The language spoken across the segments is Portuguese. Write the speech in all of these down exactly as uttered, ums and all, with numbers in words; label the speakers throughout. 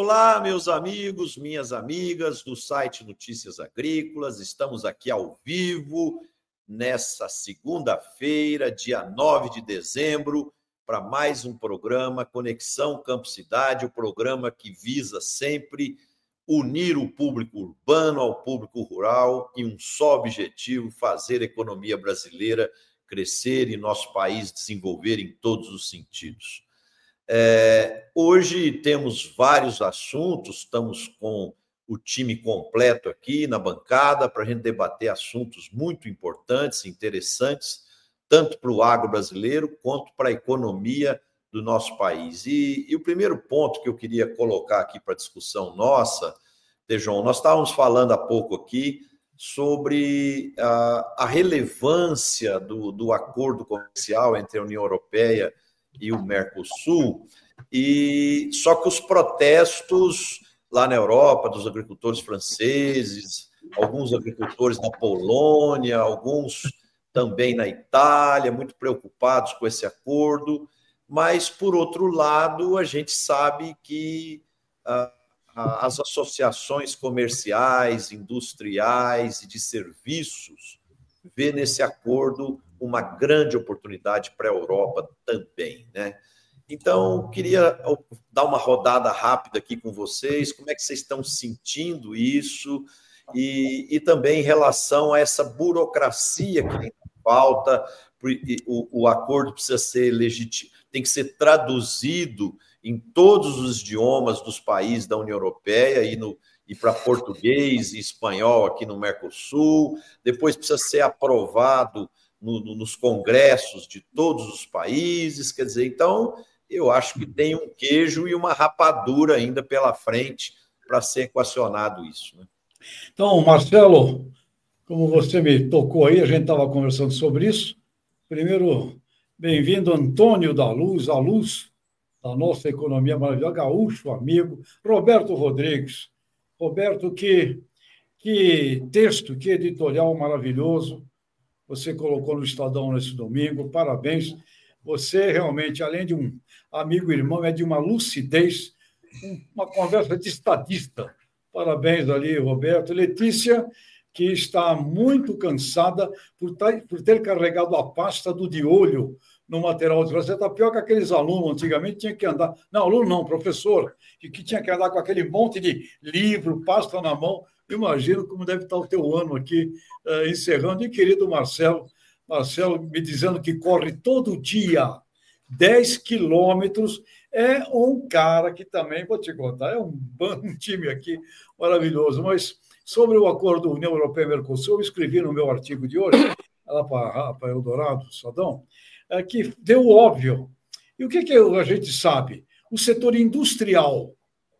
Speaker 1: Olá, meus amigos, minhas amigas do site Notícias Agrícolas. Estamos aqui ao vivo nessa segunda-feira, dia nove de dezembro, para mais um programa Conexão Campo Cidade, o programa que visa sempre unir o público urbano ao público rural e um só objetivo: fazer a economia brasileira crescer e nosso país desenvolver em todos os sentidos. É, hoje temos vários assuntos, estamos com o time completo aqui na bancada para a gente debater assuntos muito importantes, interessantes, tanto para o agro brasileiro quanto para a economia do nosso país. E, e o primeiro ponto que eu queria colocar aqui para discussão nossa, Tejon, nós estávamos falando há pouco aqui sobre a, a relevância do, do acordo comercial entre a União Europeia e o Mercosul, e só que os protestos lá na Europa dos agricultores franceses, alguns agricultores na Polônia, alguns também na Itália, muito preocupados com esse acordo, mas, por outro lado, a gente sabe que ah, as associações comerciais, industriais e de serviços vê nesse acordo uma grande oportunidade para a Europa também, né? Então, queria dar uma rodada rápida aqui com vocês, como é que vocês estão sentindo isso, e, e também em relação a essa burocracia que ainda falta, o, o acordo precisa ser legítimo, tem que ser traduzido em todos os idiomas dos países da União Europeia e, no, e para português e espanhol aqui no Mercosul, depois precisa ser aprovado No, no, nos congressos de todos os países, quer dizer, então eu acho que tem um queijo e uma rapadura ainda pela frente para ser equacionado isso, né?
Speaker 2: Então, Marcelo, como você me tocou aí, a gente estava conversando sobre isso. Primeiro, bem-vindo, Antônio da Luz, a luz da nossa economia maravilhosa, gaúcho, amigo, Roberto Rodrigues. Roberto, que, que texto, que editorial maravilhoso você colocou no Estadão nesse domingo, parabéns. Você realmente, além de um amigo irmão, é de uma lucidez, uma conversa de estadista. Parabéns ali, Roberto. Letícia, que está muito cansada por ter carregado a pasta do de olho no material de você. Está pior que aqueles alunos, antigamente tinha que andar... Não, aluno não, professor, que tinha que andar com aquele monte de livro, pasta na mão. Imagino como deve estar o teu ano aqui, uh, encerrando. E, querido Marcelo, Marcelo me dizendo que corre todo dia dez quilômetros, é um cara que também, vou te contar, é um, um time aqui maravilhoso. Mas sobre o acordo União Europeia-Mercosul, eu escrevi no meu artigo de hoje, lá para, para Eldorado, Sadão, é, que deu óbvio. E o que, que a gente sabe? O setor industrial,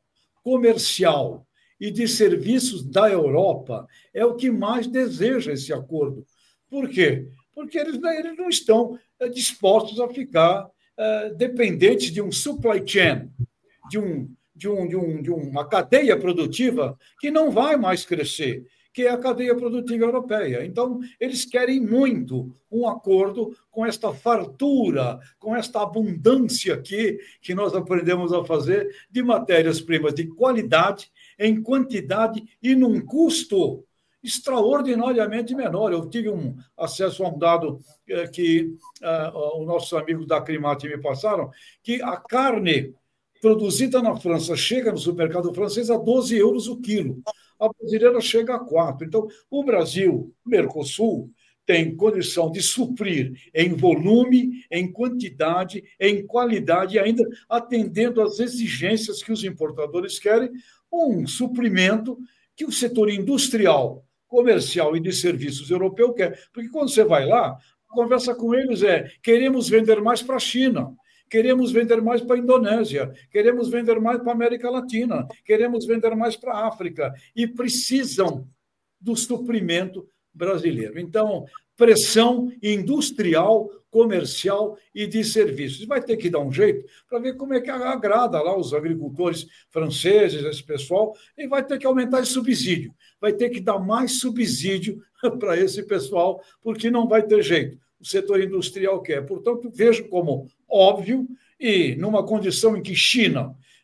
Speaker 2: comercial e de serviços da Europa é o que mais deseja esse acordo. Por quê? Porque eles, eles não estão dispostos a ficar uh, dependentes de um supply chain, de, um, de, um, de, um, de uma cadeia produtiva que não vai mais crescer, que é a cadeia produtiva europeia. Então, eles querem muito um acordo com esta fartura, com esta abundância aqui que nós aprendemos a fazer de matérias-primas de qualidade, em quantidade e num custo extraordinariamente menor. Eu tive um acesso a um dado eh, que eh, os nossos amigos da Acrimate me passaram, que a carne produzida na França chega no supermercado francês a doze euros o quilo. A brasileira chega a quatro. Então, o Brasil, Mercosul, tem condição de suprir em volume, em quantidade, em qualidade e ainda atendendo às exigências que os importadores querem, um suprimento que o setor industrial, comercial e de serviços europeu quer. Porque quando você vai lá, a conversa com eles é: queremos vender mais para a China, queremos vender mais para a Indonésia, queremos vender mais para a América Latina, queremos vender mais para a África, e precisam do suprimento brasileiro. Então, pressão industrial, comercial e de serviços. Vai ter que dar um jeito para ver como é que agrada lá os agricultores franceses, esse pessoal, e vai ter que aumentar esse subsídio. Vai ter que dar mais subsídio para esse pessoal, porque não vai ter jeito. O setor industrial quer. Portanto, vejo como óbvio, e numa condição em que China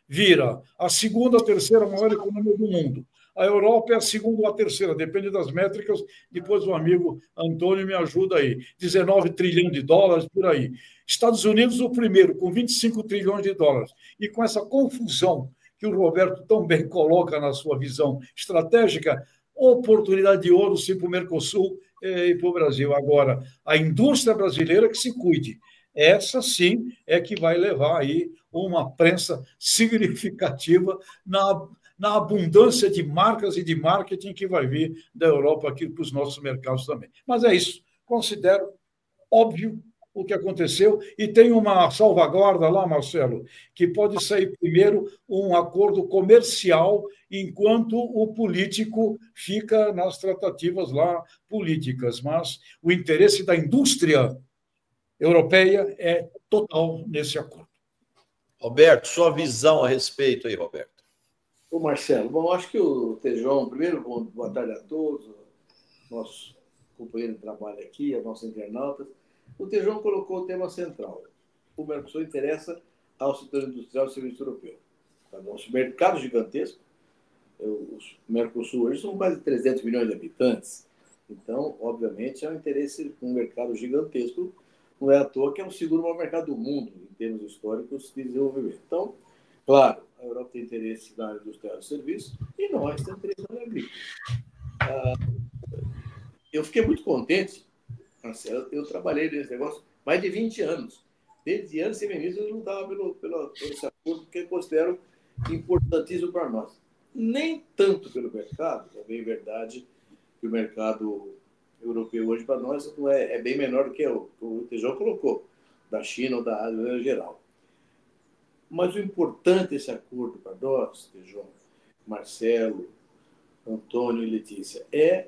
Speaker 2: vira a segunda, a terceira maior economia do mundo. A Europa é a segunda ou a terceira, depende das métricas. Depois o amigo Antônio me ajuda aí. dezenove trilhões de dólares, por aí. Estados Unidos, o primeiro, com vinte e cinco trilhões de dólares. E com essa confusão que o Roberto tão bem coloca na sua visão estratégica, oportunidade de ouro sim para o Mercosul e para o Brasil. Agora, a indústria brasileira que se cuide. Essa sim é que vai levar aí uma prensa significativa na, na abundância de marcas e de marketing que vai vir da Europa aqui para os nossos mercados também. Mas é isso. Considero óbvio o que aconteceu, e tem uma salvaguarda lá, Marcelo, que pode sair primeiro um acordo comercial, enquanto o político fica nas tratativas lá políticas. Mas o interesse da indústria europeia é total nesse acordo.
Speaker 1: Roberto, sua visão a respeito aí, Roberto.
Speaker 3: Ô, Marcelo, bom, acho que o Tejão, primeiro, boa tarde a todos, nosso companheiro de trabalho aqui, a nossos internautas. O Tejão colocou o tema central. O Mercosul interessa ao setor industrial e serviço europeu. Tá? Nosso mercado gigantesco. O Mercosul hoje são quase trezentos milhões de habitantes. Então, obviamente, é um interesse, um mercado gigantesco. Não é à toa que é o segundo maior mercado do mundo, em termos históricos de desenvolvimento. Então, claro, a Europa tem interesse na área industrial e serviço, e nós temos interesse na área agrícola. Ah, eu fiquei muito contente. Eu, eu trabalhei nesse negócio mais de vinte anos. Desde anos sem ministro, eu não estava pelo, pelo, pelo esse acordo, porque eu considero importantíssimo para nós. Nem tanto pelo mercado, é bem verdade que o mercado europeu hoje para nós não é, é bem menor do que o, o Tejão colocou, da China ou da Ásia em geral. Mas o importante desse acordo para nós, Tejão, Marcelo, Antônio e Letícia, é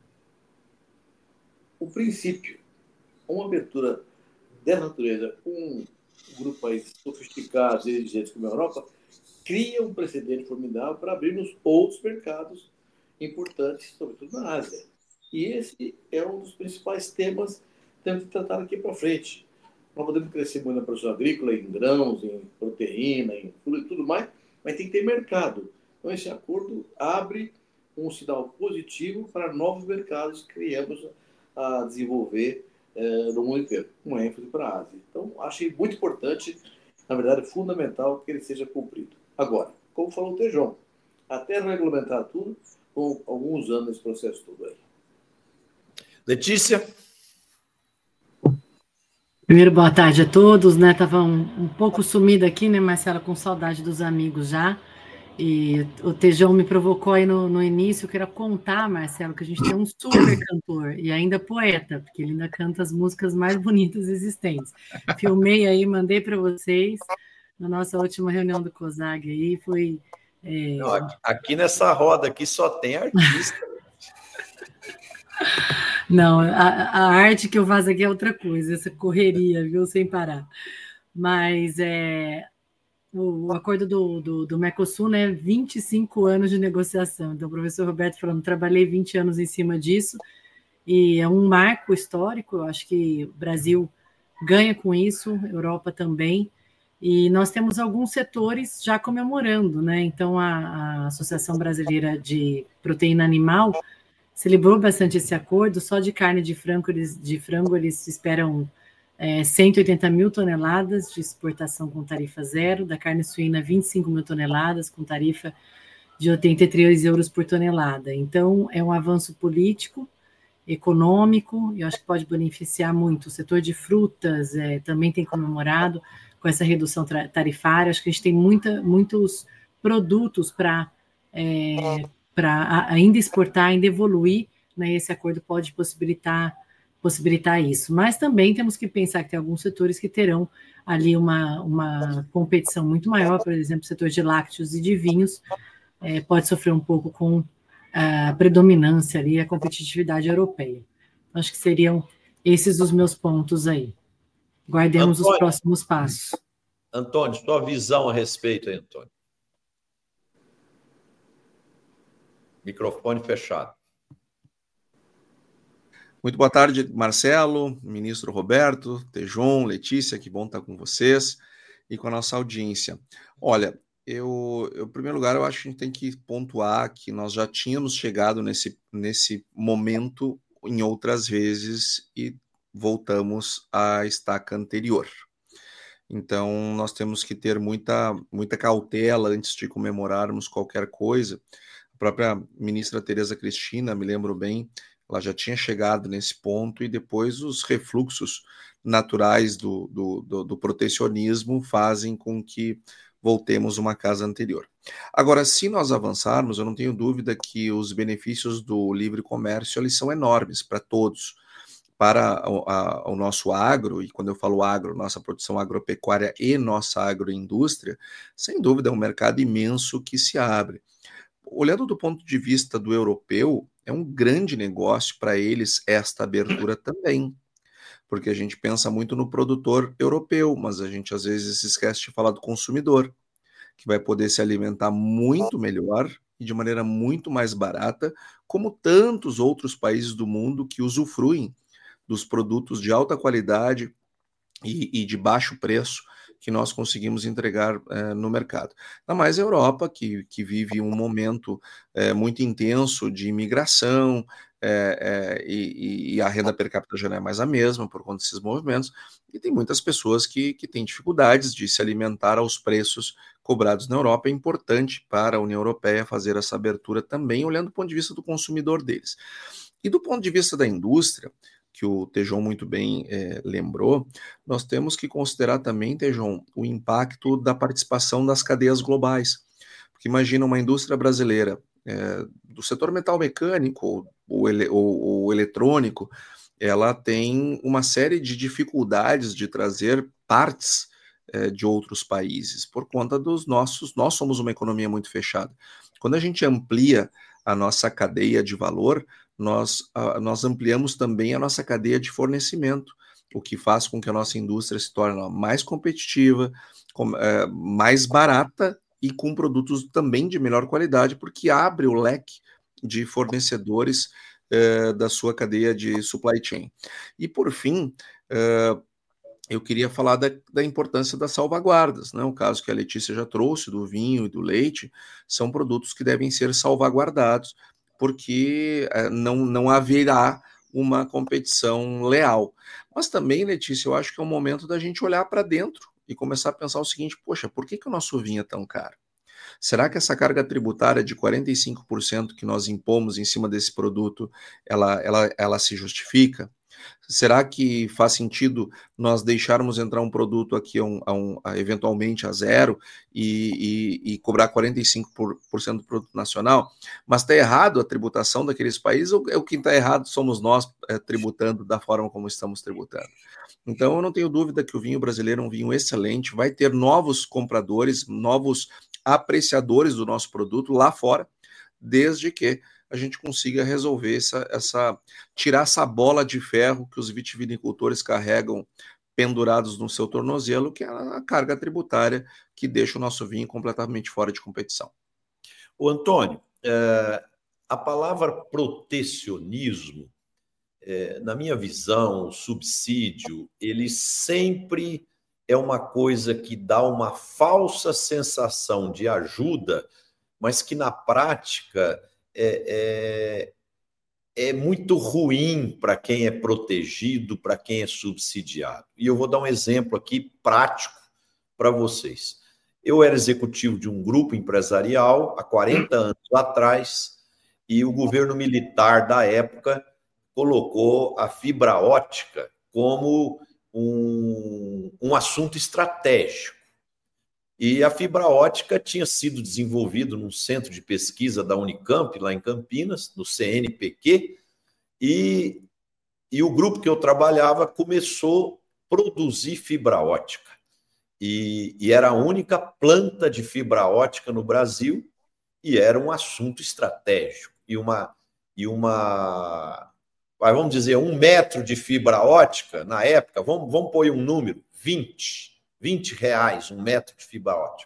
Speaker 3: o princípio. Uma abertura dessa natureza, um grupo de países sofisticados e exigentes como a Europa, cria um precedente formidável para abrirmos outros mercados importantes, sobretudo na Ásia. E esse é um dos principais temas que temos que tratar aqui para frente. Nós podemos crescer muito na produção agrícola, em grãos, em proteína, em tudo e tudo mais, mas tem que ter mercado. Então, esse acordo abre um sinal positivo para novos mercados que criamos a desenvolver eh, no mundo inteiro, com ênfase para a Ásia. Então, achei muito importante, na verdade, fundamental que ele seja cumprido. Agora, como falou o Tejão, até regulamentar tudo, com alguns anos nesse processo todo aí.
Speaker 1: Letícia?
Speaker 4: Primeiro, boa tarde a todos, né? Estava um, um pouco sumida aqui, né, Marcela, com saudade dos amigos já. E o Tejão me provocou aí no, no início. Eu queria contar, Marcelo, que a gente tem um super cantor e ainda poeta, porque ele ainda canta as músicas mais bonitas existentes. Filmei aí, mandei para vocês na nossa última reunião do COSAG aí. Foi. É...
Speaker 1: Não, aqui, aqui nessa roda aqui só tem artista.
Speaker 4: Não, a, a arte que eu faço aqui é outra coisa, essa correria, viu, sem parar. Mas é, o, o acordo do, do, do Mercosul, né, vinte e cinco anos de negociação. Então, o professor Roberto falando, trabalhei vinte anos em cima disso, e é um marco histórico. Eu acho que o Brasil ganha com isso, Europa também, e nós temos alguns setores já comemorando, né? Então, a, a Associação Brasileira de Proteína Animal celebrou bastante esse acordo. Só de carne de frango eles, de frango, eles esperam é, cento e oitenta mil toneladas de exportação com tarifa zero, da carne suína vinte e cinco mil toneladas com tarifa de oitenta e três euros por tonelada. Então, é um avanço político, econômico, e eu acho que pode beneficiar muito. O setor de frutas é, também tem comemorado com essa redução tarifária. Acho que a gente tem muita, muitos produtos para é, para ainda exportar, ainda evoluir, né? Esse acordo pode possibilitar, possibilitar isso. Mas também temos que pensar que tem alguns setores que terão ali uma, uma competição muito maior, por exemplo, o setor de lácteos e de vinhos é, pode sofrer um pouco com a predominância ali, a competitividade europeia. Acho que seriam esses os meus pontos aí. Guardemos Antônio, os próximos passos.
Speaker 1: Antônio, sua visão a respeito aí, Antônio. Microfone fechado.
Speaker 5: Muito boa tarde, Marcelo, ministro Roberto, Tejon, Letícia, que bom estar com vocês e com a nossa audiência. Olha, Eu, eu, em primeiro lugar, eu acho que a gente tem que pontuar que nós já tínhamos chegado nesse, nesse momento em outras vezes e voltamos à estaca anterior. Então, nós temos que ter muita, muita cautela antes de comemorarmos qualquer coisa. A própria ministra Tereza Cristina, me lembro bem, ela já tinha chegado nesse ponto e depois os refluxos naturais do, do, do, do protecionismo fazem com que voltemos uma casa anterior. Agora, se nós avançarmos, eu não tenho dúvida que os benefícios do livre comércio eles são enormes para todos. Para a, a, o nosso agro, e quando eu falo agro, nossa produção agropecuária e nossa agroindústria, sem dúvida é um mercado imenso que se abre. Olhando do ponto de vista do europeu, é um grande negócio para eles esta abertura também, porque a gente pensa muito no produtor europeu, mas a gente às vezes se esquece de falar do consumidor, que vai poder se alimentar muito melhor e de maneira muito mais barata, como tantos outros países do mundo que usufruem dos produtos de alta qualidade e, e de baixo preço que nós conseguimos entregar eh, no mercado. Ainda mais a Europa, que, que vive um momento eh, muito intenso de imigração, eh, eh, e, e a renda per capita já não é mais a mesma por conta desses movimentos, e tem muitas pessoas que, que têm dificuldades de se alimentar aos preços cobrados na Europa. É importante para a União Europeia fazer essa abertura também, olhando do ponto de vista do consumidor deles. E do ponto de vista da indústria, que o Tejon muito bem é, lembrou, nós temos que considerar também, Tejon, o impacto da participação das cadeias globais. Porque imagina uma indústria brasileira é, do setor metal mecânico ou, ele, ou, ou eletrônico, ela tem uma série de dificuldades de trazer partes é, de outros países, por conta dos nossos, nós somos uma economia muito fechada. Quando a gente amplia a nossa cadeia de valor, Nós, uh, nós ampliamos também a nossa cadeia de fornecimento, o que faz com que a nossa indústria se torne mais competitiva, com, uh, mais barata e com produtos também de melhor qualidade, porque abre o leque de fornecedores uh, da sua cadeia de supply chain. E, por fim, uh, eu queria falar da, da importância das salvaguardas, né? O caso que a Letícia já trouxe, do vinho e do leite, são produtos que devem ser salvaguardados, porque é, não, não haverá uma competição leal. Mas também, Letícia, eu acho que é um momento da gente olhar para dentro e começar a pensar o seguinte: poxa, por que, que o nosso vinho é tão caro? Será que essa carga tributária de quarenta e cinco por cento que nós impomos em cima desse produto, ela, ela, ela se justifica? Será que faz sentido nós deixarmos entrar um produto aqui a um, a um, a, eventualmente a zero e, e, e cobrar quarenta e cinco por cento do produto nacional? Mas está errado a tributação daqueles países, ou o que está errado somos nós é, tributando da forma como estamos tributando? Então eu não tenho dúvida que o vinho brasileiro é um vinho excelente, vai ter novos compradores, novos apreciadores do nosso produto lá fora, desde que a gente consiga resolver essa, essa, tirar essa bola de ferro que os vitivinicultores carregam pendurados no seu tornozelo, que é a carga tributária que deixa o nosso vinho completamente fora de competição.
Speaker 1: O Antônio, é, a palavra protecionismo, é, na minha visão, o subsídio, ele sempre é uma coisa que dá uma falsa sensação de ajuda, mas que na prática É, é, é muito ruim para quem é protegido, para quem é subsidiado. E eu vou dar um exemplo aqui prático para vocês. Eu era executivo de um grupo empresarial há quarenta anos atrás e o governo militar da época colocou a fibra ótica como um, um assunto estratégico. E a fibra ótica tinha sido desenvolvida num centro de pesquisa da Unicamp, lá em Campinas, no C N P Q, e, e o grupo que eu trabalhava começou a produzir fibra ótica. E, e era a única planta de fibra ótica no Brasil, e era um assunto estratégico. E uma, e uma vamos dizer, um metro de fibra ótica, na época, vamos, vamos pôr um número, vinte. vinte reais um metro de fibra ótica.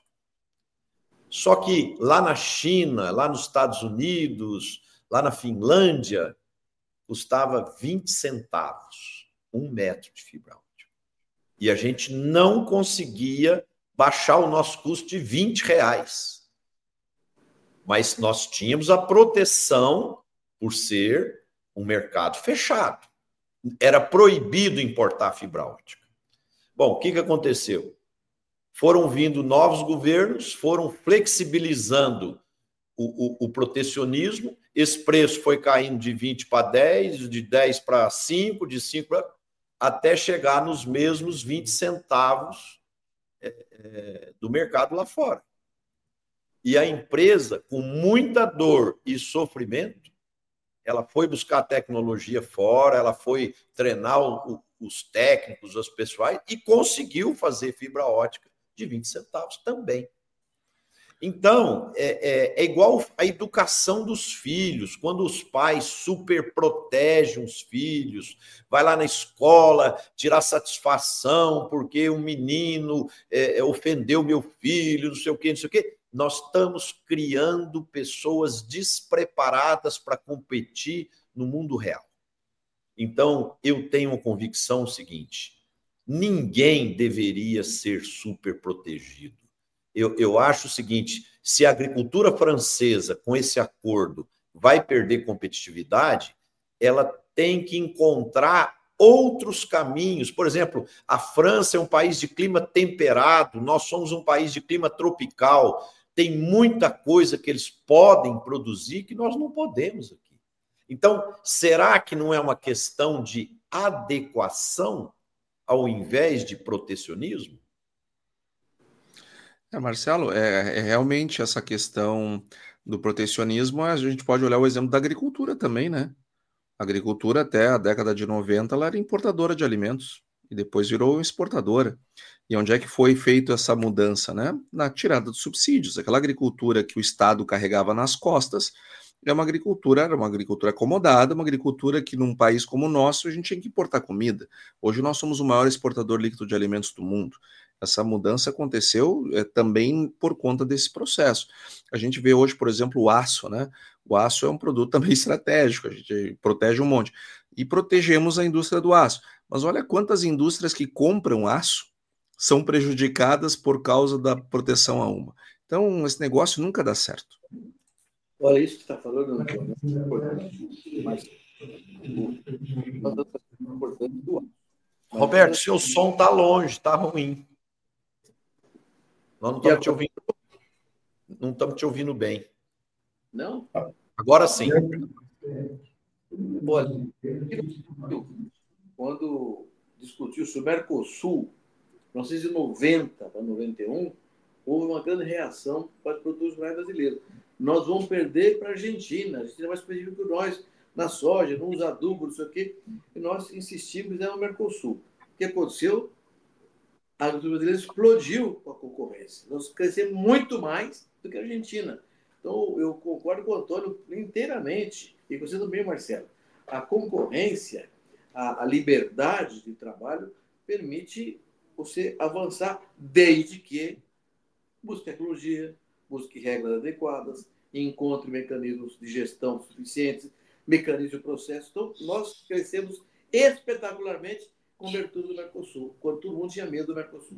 Speaker 1: Só que lá na China, lá nos Estados Unidos, lá na Finlândia, custava vinte centavos um metro de fibra ótica. E a gente não conseguia baixar o nosso custo de vinte reais. Mas nós tínhamos a proteção por ser um mercado fechado. Era proibido importar fibra óptica. Bom, o que, que aconteceu? Foram vindo novos governos, foram flexibilizando o, o, o protecionismo, esse preço foi caindo de vinte para dez, de dez para cinco, de cinco para... até chegar nos mesmos vinte centavos é, é, do mercado lá fora. E a empresa, com muita dor e sofrimento, ela foi buscar tecnologia fora, ela foi treinar o, o, os técnicos, os pessoais, e conseguiu fazer fibra ótica de vinte centavos também. Então, é, é, é igual a educação dos filhos, quando os pais super protegem os filhos, vai lá na escola tirar satisfação porque um menino é, ofendeu meu filho, não sei o quê, não sei o quê. Nós estamos criando pessoas despreparadas para competir no mundo real. Então, eu tenho a convicção seguinte: ninguém deveria ser super protegido. Eu, eu acho o seguinte, se a agricultura francesa, com esse acordo, vai perder competitividade, ela tem que encontrar outros caminhos. Por exemplo, a França é um país de clima temperado, nós somos um país de clima tropical, tem muita coisa que eles podem produzir que nós não podemos aqui. Então, será que não é uma questão de adequação ao invés de protecionismo?
Speaker 5: É, Marcelo, é, é realmente essa questão do protecionismo, a gente pode olhar o exemplo da agricultura também, né? A agricultura, até a década de noventa, ela era importadora de alimentos e depois virou exportadora. E onde é que foi feita essa mudança, né? Na tirada dos subsídios. Aquela agricultura que o Estado carregava nas costas é uma agricultura, era uma agricultura acomodada, uma agricultura que num país como o nosso a gente tinha que importar comida. Hoje nós somos o maior exportador líquido de alimentos do mundo. Essa mudança aconteceu é, também por conta desse processo. A gente vê hoje, por exemplo, o aço, né? O aço é um produto também estratégico, a gente protege um monte. E protegemos a indústria do aço. Mas olha quantas indústrias que compram aço são prejudicadas por causa da proteção a uma. Então, esse negócio nunca dá certo.
Speaker 3: Olha, isso que você está falando, Antônio, é importante, mas o importante do aço.
Speaker 1: Roberto, seu som está longe, está ruim. Nós não estamos te ouvindo. Não estamos te ouvindo bem.
Speaker 3: Não?
Speaker 1: Agora sim.
Speaker 3: Olha, quando discutiu-se o Mercosul, mil novecentos e noventa para noventa e um, houve uma grande reação para os produtos rurais brasileiros. Nós vamos perder para a Argentina. A Argentina é mais competitiva que nós na soja, não usa adubo, não sei o quê. E nós insistimos no Mercosul. O que aconteceu? A agricultura brasileira explodiu com a concorrência. Nós crescemos muito mais do que a Argentina. Então, eu concordo com o Antônio inteiramente, e com você também, Marcelo. A concorrência, a, a liberdade de trabalho permite você avançar desde que busque tecnologia, busque regras adequadas, encontre mecanismos de gestão suficientes, mecanismos de processo. Então, nós crescemos espetacularmente com abertura do Mercosul, quando todo mundo tinha medo do Mercosul.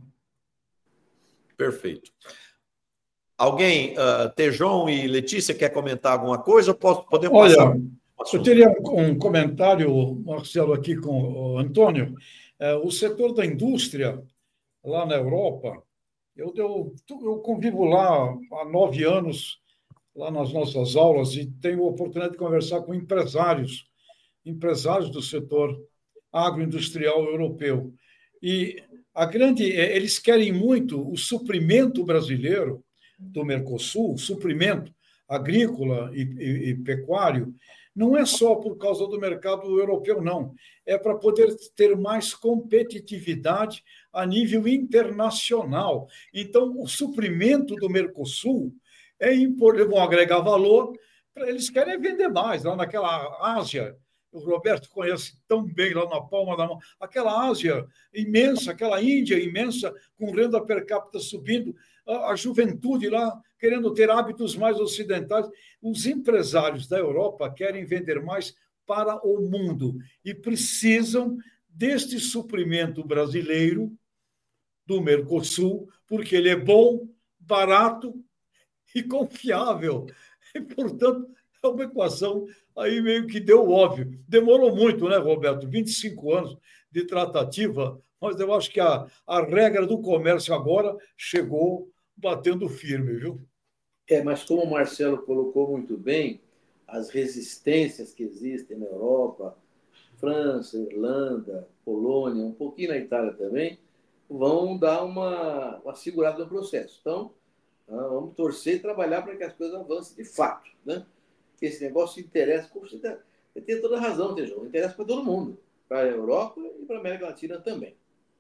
Speaker 1: Perfeito. Alguém, uh, Tejon e Letícia, quer comentar alguma coisa? Posso, podemos
Speaker 2: Olha,
Speaker 1: passar?
Speaker 2: eu teria um comentário, Marcelo, aqui com o Antônio. É, o setor da indústria, lá na Europa, eu, eu, eu convivo lá há nove anos, lá nas nossas aulas, e tenho a oportunidade de conversar com empresários, empresários do setor agroindustrial europeu. E a grande, eles querem muito o suprimento brasileiro do Mercosul, suprimento agrícola e, e, e pecuário, não é só por causa do mercado europeu, não. É para poder ter mais competitividade a nível internacional. Então, o suprimento do Mercosul é importante, vão agregar valor, eles querem vender mais, lá naquela Ásia. O Roberto conhece tão bem lá na palma da mão. Aquela Ásia imensa, aquela Índia imensa, com renda per capita subindo, a, a juventude lá querendo ter hábitos mais ocidentais. Os empresários da Europa querem vender mais para o mundo e precisam deste suprimento brasileiro do Mercosul, porque ele é bom, barato e confiável. E, portanto, é uma equação aí meio que deu óbvio. Demorou muito, né, Roberto? vinte e cinco anos de tratativa, mas eu acho que a, a regra do comércio agora chegou batendo firme, viu?
Speaker 3: É, mas como o Marcelo colocou muito bem, as resistências que existem na Europa, França, Irlanda, Polônia, um pouquinho na Itália também, vão dar uma, uma segurada no processo. Então, vamos torcer e trabalhar para que as coisas avancem de fato, né? Esse negócio interessa, você tem toda a razão, Tejão, interessa para todo mundo, para a Europa e para a América Latina também.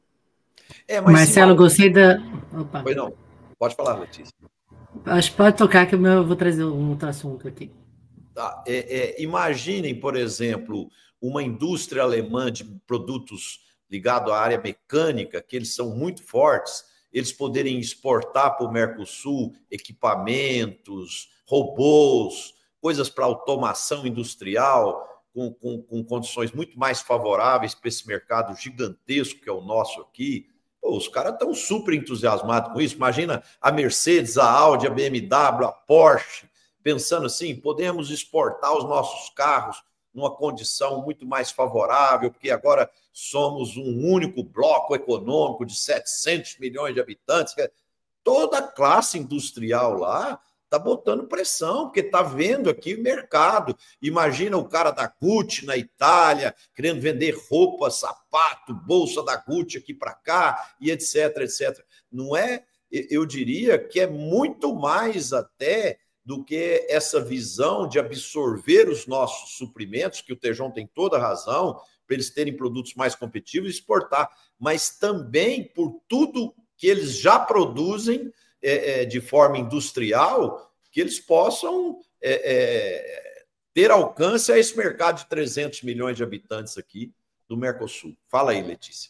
Speaker 1: É, mas
Speaker 4: Marcelo, gostei da... Opa.
Speaker 1: Pois não, pode falar, Letícia.
Speaker 4: Acho que pode tocar que eu vou trazer um outro assunto aqui.
Speaker 1: Tá. É, é, imaginem, por exemplo, uma indústria alemã de produtos ligados à área mecânica, que eles são muito fortes, eles poderem exportar para o Mercosul equipamentos, robôs, coisas para automação industrial, com, com, com condições muito mais favoráveis para esse mercado gigantesco que é o nosso aqui. Pô, os caras estão super entusiasmados com isso. Imagina a Mercedes, a Audi, a B M W, a Porsche, pensando assim, podemos exportar os nossos carros numa condição muito mais favorável, porque agora somos um único bloco econômico de setecentos milhões de habitantes. Toda a classe industrial lá está botando pressão, porque está vendo aqui o mercado. Imagina o cara da Gucci na Itália, querendo vender roupa, sapato, bolsa da Gucci aqui para cá, e etc, etcétera. Não é, eu diria que é muito mais até do que essa visão de absorver os nossos suprimentos, que o Tejon tem toda a razão, para eles terem produtos mais competitivos e exportar, mas também por tudo que eles já produzem é, é, de forma industrial, que eles possam é, é, ter alcance a esse mercado de trezentos milhões de habitantes aqui do Mercosul. Fala aí, Letícia.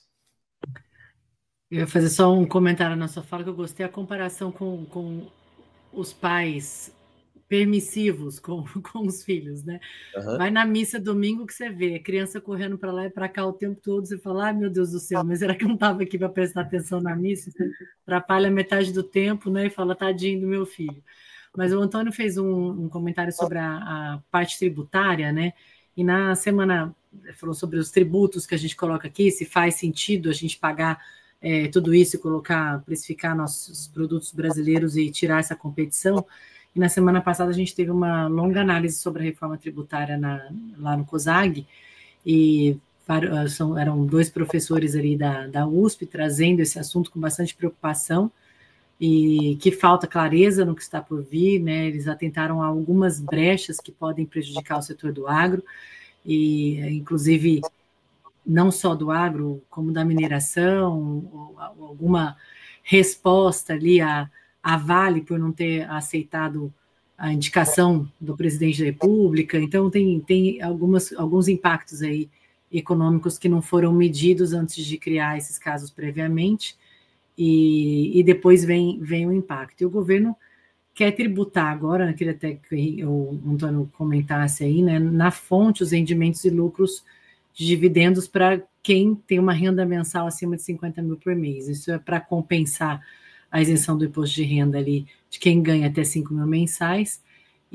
Speaker 4: Eu ia fazer só um comentário na sua fala, que eu gostei da comparação com, com os pais permissivos com, com os filhos, né? Uhum. Vai na missa domingo que você vê criança correndo para lá e para cá o tempo todo, você fala, ai meu Deus do céu, mas será que eu não estava aqui para prestar atenção na missa? Atrapalha metade do tempo, né? E fala, tadinho do meu filho. Mas o Antônio fez um, um comentário sobre a, a parte tributária, né? E na semana falou sobre os tributos que a gente coloca aqui, se faz sentido a gente pagar é, tudo isso e colocar, precificar nossos produtos brasileiros e tirar essa competição. E na semana passada a gente teve uma longa análise sobre a reforma tributária na, lá no COSAG, e são, eram dois professores ali da, da U S P trazendo esse assunto com bastante preocupação, e que falta clareza no que está por vir, né? Eles atentaram a algumas brechas que podem prejudicar o setor do agro, e inclusive não só do agro, como da mineração, ou, ou alguma resposta ali a a Vale por não ter aceitado a indicação do presidente da República. Então, tem, tem algumas, alguns impactos aí econômicos que não foram medidos antes de criar esses casos previamente, e, e depois vem, vem o impacto. E o governo quer tributar agora, eu queria até que o Antônio comentasse aí, né, na fonte, os rendimentos e lucros de dividendos para quem tem uma renda mensal acima de cinquenta mil por mês. Isso é para compensar a isenção do imposto de renda ali de quem ganha até cinco mil mensais,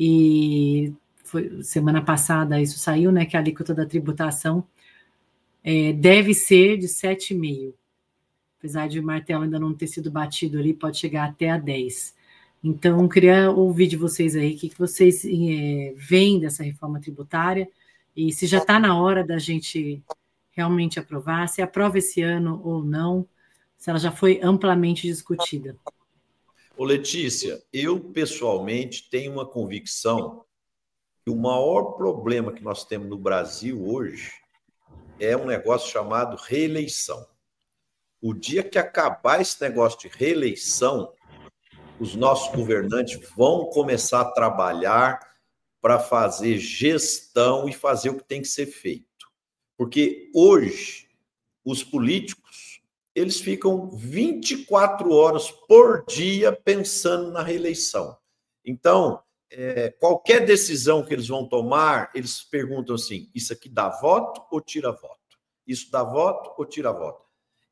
Speaker 4: e foi, semana passada isso saiu, né, que a alíquota da tributação é, deve ser de sete vírgula cinco, apesar de o martelo ainda não ter sido batido ali, pode chegar até a dez. Então, eu queria ouvir de vocês aí, o que, que vocês é, veem dessa reforma tributária, e se já está na hora da gente realmente aprovar, se aprova esse ano ou não, se ela já foi amplamente discutida.
Speaker 1: Ô, Letícia, eu pessoalmente tenho uma convicção que o maior problema que nós temos no Brasil hoje é um negócio chamado reeleição. O dia que acabar esse negócio de reeleição, os nossos governantes vão começar a trabalhar para fazer gestão e fazer o que tem que ser feito. Porque hoje, os políticos, eles ficam vinte e quatro horas por dia pensando na reeleição. Então, é, qualquer decisão que eles vão tomar, eles perguntam assim, isso aqui dá voto ou tira voto? Isso dá voto ou tira voto?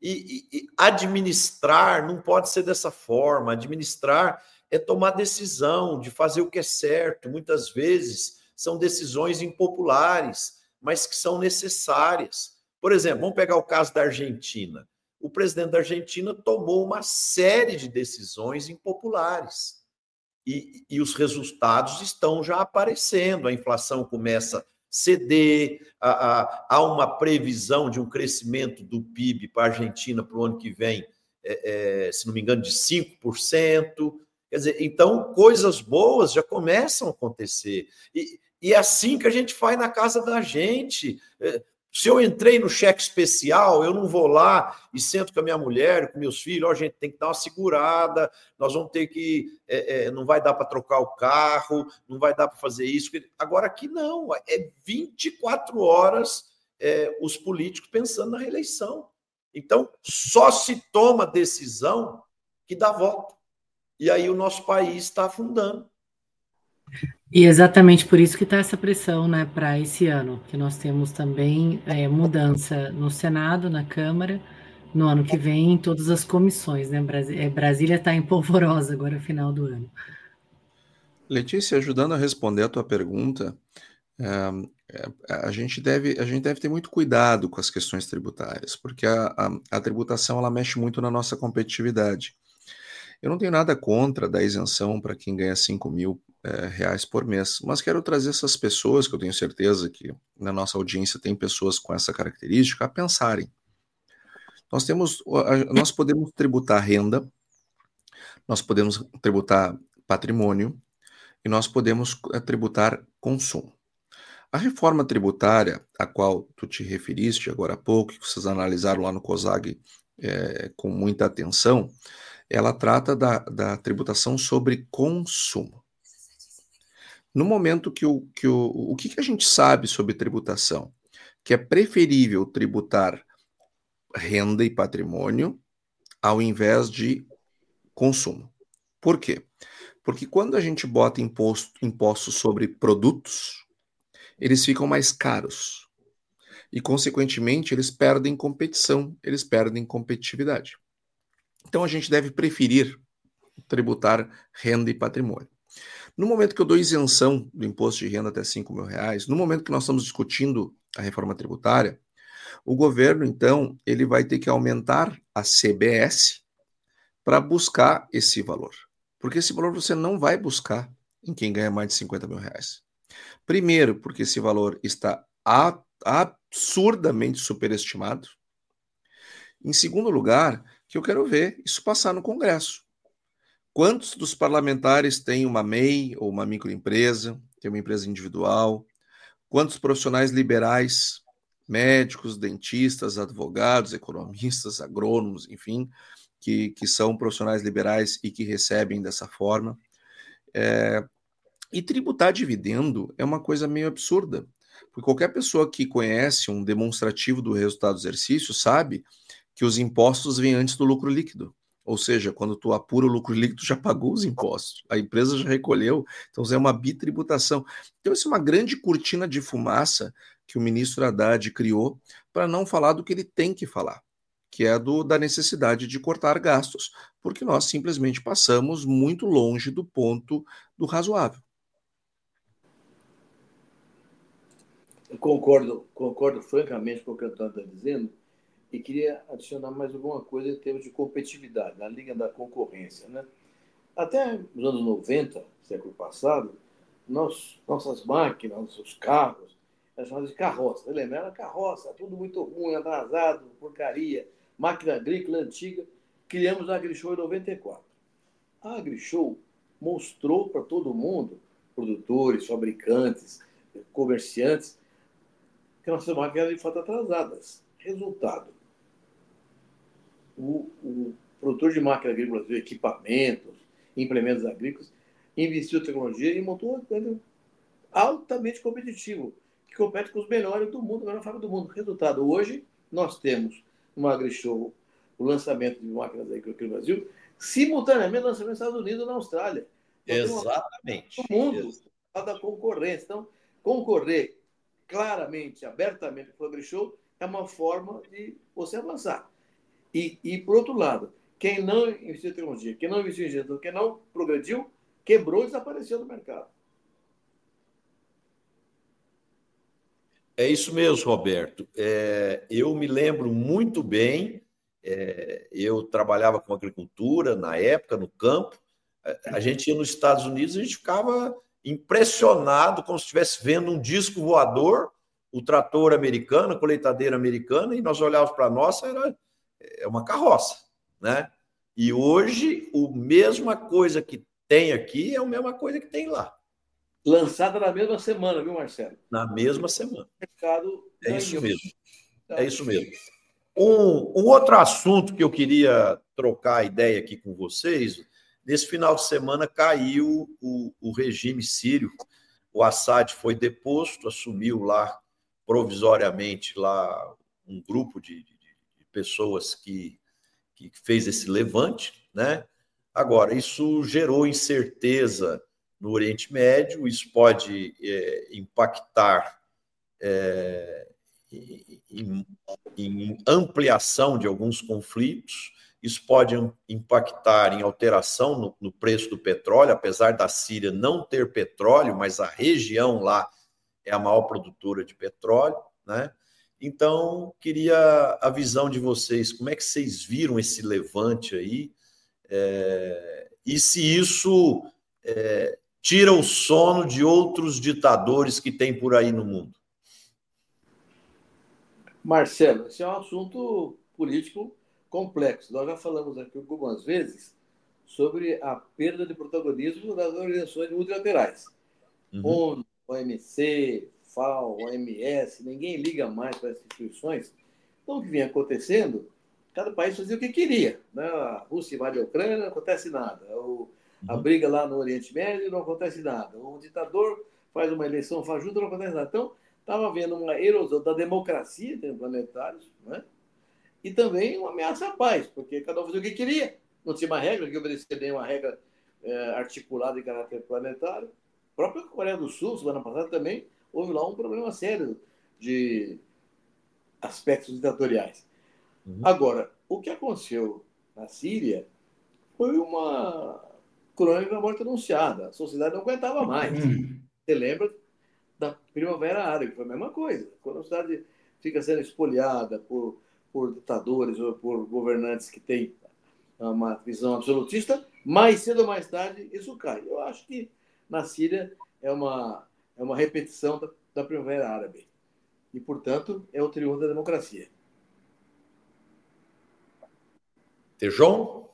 Speaker 1: E, e, e administrar não pode ser dessa forma. Administrar é tomar decisão de fazer o que é certo. Muitas vezes são decisões impopulares, mas que são necessárias. Por exemplo, vamos pegar o caso da Argentina. O presidente da Argentina tomou uma série de decisões impopulares. E, e os resultados estão já aparecendo. A inflação começa a ceder, há uma previsão de um crescimento do P I B para a Argentina para o ano que vem, é, é, se não me engano, de cinco por cento. Quer dizer, então, coisas boas já começam a acontecer. E, e é assim que a gente faz na casa da gente. Se eu entrei no cheque especial, eu não vou lá e sento com a minha mulher, com meus filhos, ó, a gente tem que dar uma segurada, nós vamos ter que, é, é, não vai dar para trocar o carro, não vai dar para fazer isso. Agora aqui não, é vinte e quatro horas é, os políticos pensando na reeleição. Então, só se toma decisão que dá voto. E aí o nosso país está afundando.
Speaker 4: E exatamente por isso que está essa pressão, né, para esse ano, que nós temos também é, mudança no Senado, na Câmara, no ano que vem, em todas as comissões, né? Brasília está em polvorosa agora, no final do ano.
Speaker 5: Letícia, ajudando a responder a tua pergunta, é, a, gente deve, a gente deve ter muito cuidado com as questões tributárias, porque a, a, a tributação ela mexe muito na nossa competitividade. Eu não tenho nada contra dar isenção para quem ganha cinco mil é, reais por mês, mas quero trazer essas pessoas, que eu tenho certeza que na nossa audiência tem pessoas com essa característica, a pensarem. Nós, temos, nós podemos tributar renda, nós podemos tributar patrimônio e nós podemos tributar consumo. A reforma tributária, a qual tu te referiste agora há pouco, que vocês analisaram lá no COSAG é, com muita atenção, ela trata da, da tributação sobre consumo. No momento que o que, o, o que, que a gente sabe sobre tributação? Que é preferível tributar renda e patrimônio ao invés de consumo. Por quê? Porque quando a gente bota imposto, impostos sobre produtos, eles ficam mais caros. E, consequentemente, eles perdem competição, eles perdem competitividade. Então, a gente deve preferir tributar renda e patrimônio. No momento que eu dou isenção do imposto de renda até cinco mil reais, no momento que nós estamos discutindo a reforma tributária, o governo, então, ele vai ter que aumentar a C B S para buscar esse valor. Porque esse valor você não vai buscar em quem ganha mais de cinquenta mil reais. Primeiro, porque esse valor está absurdamente superestimado. Em segundo lugar, que eu quero ver isso passar no Congresso. Quantos dos parlamentares têm uma M E I ou uma microempresa, tem uma empresa individual? Quantos profissionais liberais, médicos, dentistas, advogados, economistas, agrônomos, enfim, que, que são profissionais liberais e que recebem dessa forma? É, e tributar dividendo é uma coisa meio absurda, porque qualquer pessoa que conhece um demonstrativo do resultado do exercício sabe que os impostos vêm antes do lucro líquido. Ou seja, quando tu apura o lucro líquido, já pagou os impostos, a empresa já recolheu, então é uma bitributação. Então isso é uma grande cortina de fumaça que o ministro Haddad criou para não falar do que ele tem que falar, que é do, da necessidade de cortar gastos, porque nós simplesmente passamos muito longe do ponto do razoável.
Speaker 3: Eu concordo, concordo francamente com o que o Antônio está dizendo, e queria adicionar mais alguma coisa em termos de competitividade, na linha da concorrência, né? Até os anos noventa, século passado, nós, nossas máquinas, nossos carros, eram chamadas de carroça. Lembra? Era carroça, tudo muito ruim, atrasado, porcaria, máquina agrícola antiga. Criamos a AgriShow em noventa e quatro. A AgriShow mostrou para todo mundo, produtores, fabricantes, comerciantes, que nossas máquinas eram de fato atrasadas. Resultado, o, o produtor de máquina agrícola, equipamentos, implementos agrícolas, investiu em tecnologia e montou um coisa altamente competitivo, que compete com os melhores do mundo, a melhor fábrica do mundo. Resultado, hoje nós temos no AgriShow o lançamento de máquinas agrícolas aqui no Brasil, simultaneamente lançamento nos Estados Unidos e na Austrália.
Speaker 1: Nós Exatamente.
Speaker 3: No mundo, da concorrência. Então, concorrer claramente, abertamente com o AgriShow é uma forma de você avançar. E, e, por outro lado, quem não investiu em tecnologia, quem não investiu em gestão, quem não progrediu, quebrou e desapareceu do mercado.
Speaker 1: É isso mesmo, Roberto. É, eu me lembro muito bem, é, eu trabalhava com agricultura na época, no campo. A gente ia nos Estados Unidos e a gente ficava impressionado como se estivesse vendo um disco voador, o trator americano, a colheitadeira americana, e nós olhávamos para a nossa, era é uma carroça, né? E hoje, a mesma coisa que tem aqui é a mesma coisa que tem lá.
Speaker 3: Lançada na mesma semana, viu, Marcelo?
Speaker 1: Na mesma semana.
Speaker 3: O mercado
Speaker 1: é isso
Speaker 3: ganhou.
Speaker 1: mesmo. É isso mesmo. Um, um outro assunto que eu queria trocar ideia aqui com vocês, nesse final de semana caiu o, o regime sírio, o Assad foi deposto, assumiu lá provisoriamente lá um grupo de, de, de pessoas que, que fez esse levante, né? Agora, isso gerou incerteza no Oriente Médio, isso pode é, impactar é, em, em ampliação de alguns conflitos, isso pode impactar em alteração no, no preço do petróleo, apesar da Síria não ter petróleo, mas a região lá é a maior produtora de petróleo, né? Então, queria a visão de vocês, como é que vocês viram esse levante aí, é, e se isso é, tira o sono de outros ditadores que tem por aí no mundo?
Speaker 3: Marcelo, esse é um assunto político complexo. Nós já falamos aqui algumas vezes sobre a perda de protagonismo das organizações multilaterais. Uhum. ONU, O M C, FAO, O M S, ninguém liga mais para essas instituições. Então, o que vinha acontecendo, cada país fazia o que queria. Né? A Rússia invade a Ucrânia, não acontece nada. O, a briga lá no Oriente Médio, não acontece nada. O ditador faz uma eleição fajuta, não acontece nada. Então, estava havendo uma erosão da democracia em termos planetários, né? E também uma ameaça à paz, porque cada um fazia o que queria. Não tinha uma regra, que obedecia nem uma regra é, articulada em caráter planetário. A própria Coreia do Sul, semana passada, também houve lá um problema sério de aspectos ditatoriais. Uhum. Agora, o que aconteceu na Síria foi uma crônica da morte anunciada. A sociedade não aguentava mais. Uhum. Você lembra da Primavera Árabe, foi a mesma coisa. Quando a sociedade fica sendo espoliada por, por ditadores ou por governantes que têm uma visão absolutista, mais cedo ou mais tarde isso cai. Eu acho que na Síria é uma, é uma repetição da, da Primavera Árabe. E, portanto, é o triunfo da democracia.
Speaker 1: Tejon?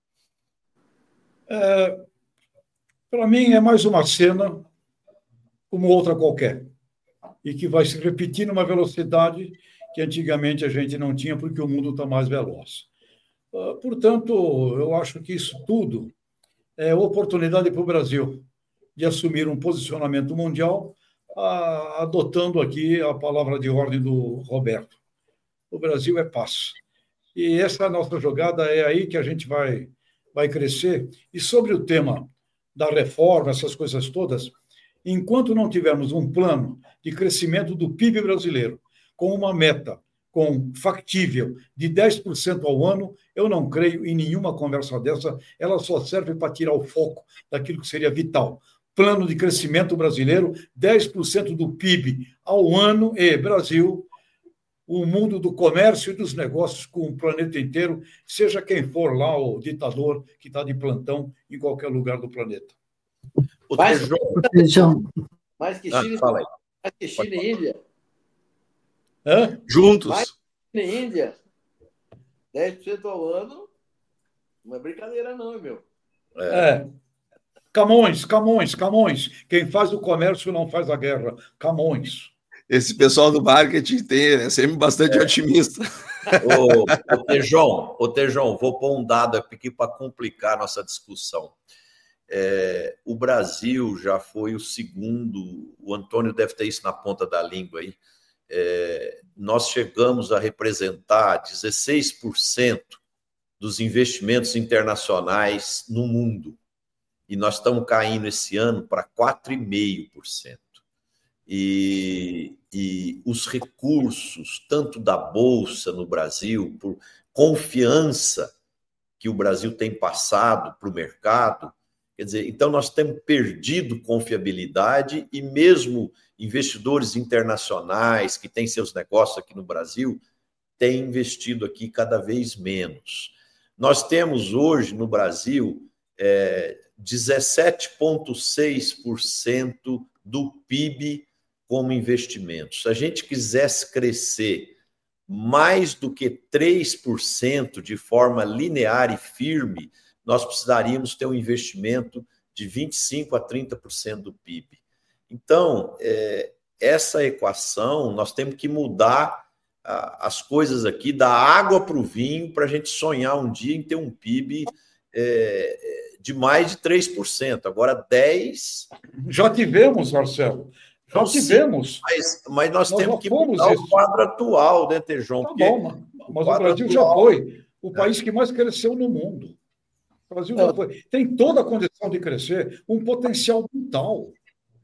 Speaker 2: É, para mim, é mais uma cena como outra qualquer, e que vai se repetir numa velocidade que antigamente a gente não tinha, porque o mundo está mais veloz. Portanto, eu acho que isso tudo é oportunidade para o Brasil de assumir um posicionamento mundial, adotando aqui a palavra de ordem do Roberto. O Brasil é paz. E essa nossa jogada é aí que a gente vai, vai crescer. E sobre o tema da reforma, essas coisas todas, enquanto não tivermos um plano de crescimento do P I B brasileiro com uma meta, com factível de dez por cento ao ano, eu não creio em nenhuma conversa dessa, ela só serve para tirar o foco daquilo que seria vital. Plano de crescimento brasileiro, dez por cento do P I B ao ano, e Brasil, o mundo do comércio e dos negócios com o planeta inteiro, seja quem for lá o ditador que está de plantão em qualquer lugar do planeta.
Speaker 1: O Tejon.
Speaker 3: Mais que China, ah, mais que China e Índia.
Speaker 2: Hã?
Speaker 5: Juntos.
Speaker 3: Mais que China e Índia. dez por cento ao ano. Não é brincadeira, não, meu.
Speaker 2: É. é. Camões, Camões, Camões. Quem faz o comércio não faz a guerra. Camões.
Speaker 5: Esse pessoal do marketing tem, é sempre bastante é. otimista.
Speaker 1: Ô, ô, Tejon, ô, Tejon, vou pôr um dado aqui para complicar a nossa discussão. É, o Brasil já foi o segundo, o Antônio deve ter isso na ponta da língua aí, é, nós chegamos a representar dezesseis por cento dos investimentos internacionais no mundo, e nós estamos caindo esse ano para quatro vírgula cinco por cento. E, e os recursos, tanto da Bolsa no Brasil, por, confiança que o Brasil tem passado para o mercado. Quer dizer, então nós temos perdido confiabilidade e mesmo investidores internacionais que têm seus negócios aqui no Brasil têm investido aqui cada vez menos. Nós temos hoje no Brasil é, dezessete vírgula seis por cento do P I B como investimentos. Se a gente quisesse crescer mais do que três por cento de forma linear e firme, nós precisaríamos ter um investimento de vinte e cinco por cento a trinta por cento do P I B. Então, é, essa equação, nós temos que mudar a, as coisas aqui, da água para o vinho, para a gente sonhar um dia em ter um P I B é, de mais de três por cento. Agora, dez por cento...
Speaker 2: Já tivemos, Marcelo. Já
Speaker 1: Não,
Speaker 2: tivemos.
Speaker 1: Sim, mas, mas nós, nós temos que
Speaker 2: mudar
Speaker 1: o quadro atual, né, Tejon?
Speaker 2: Tá bom, mas o Brasil atual, já foi o país é. que mais cresceu no mundo. O Brasil já foi. Tem toda a condição de crescer, um potencial brutal.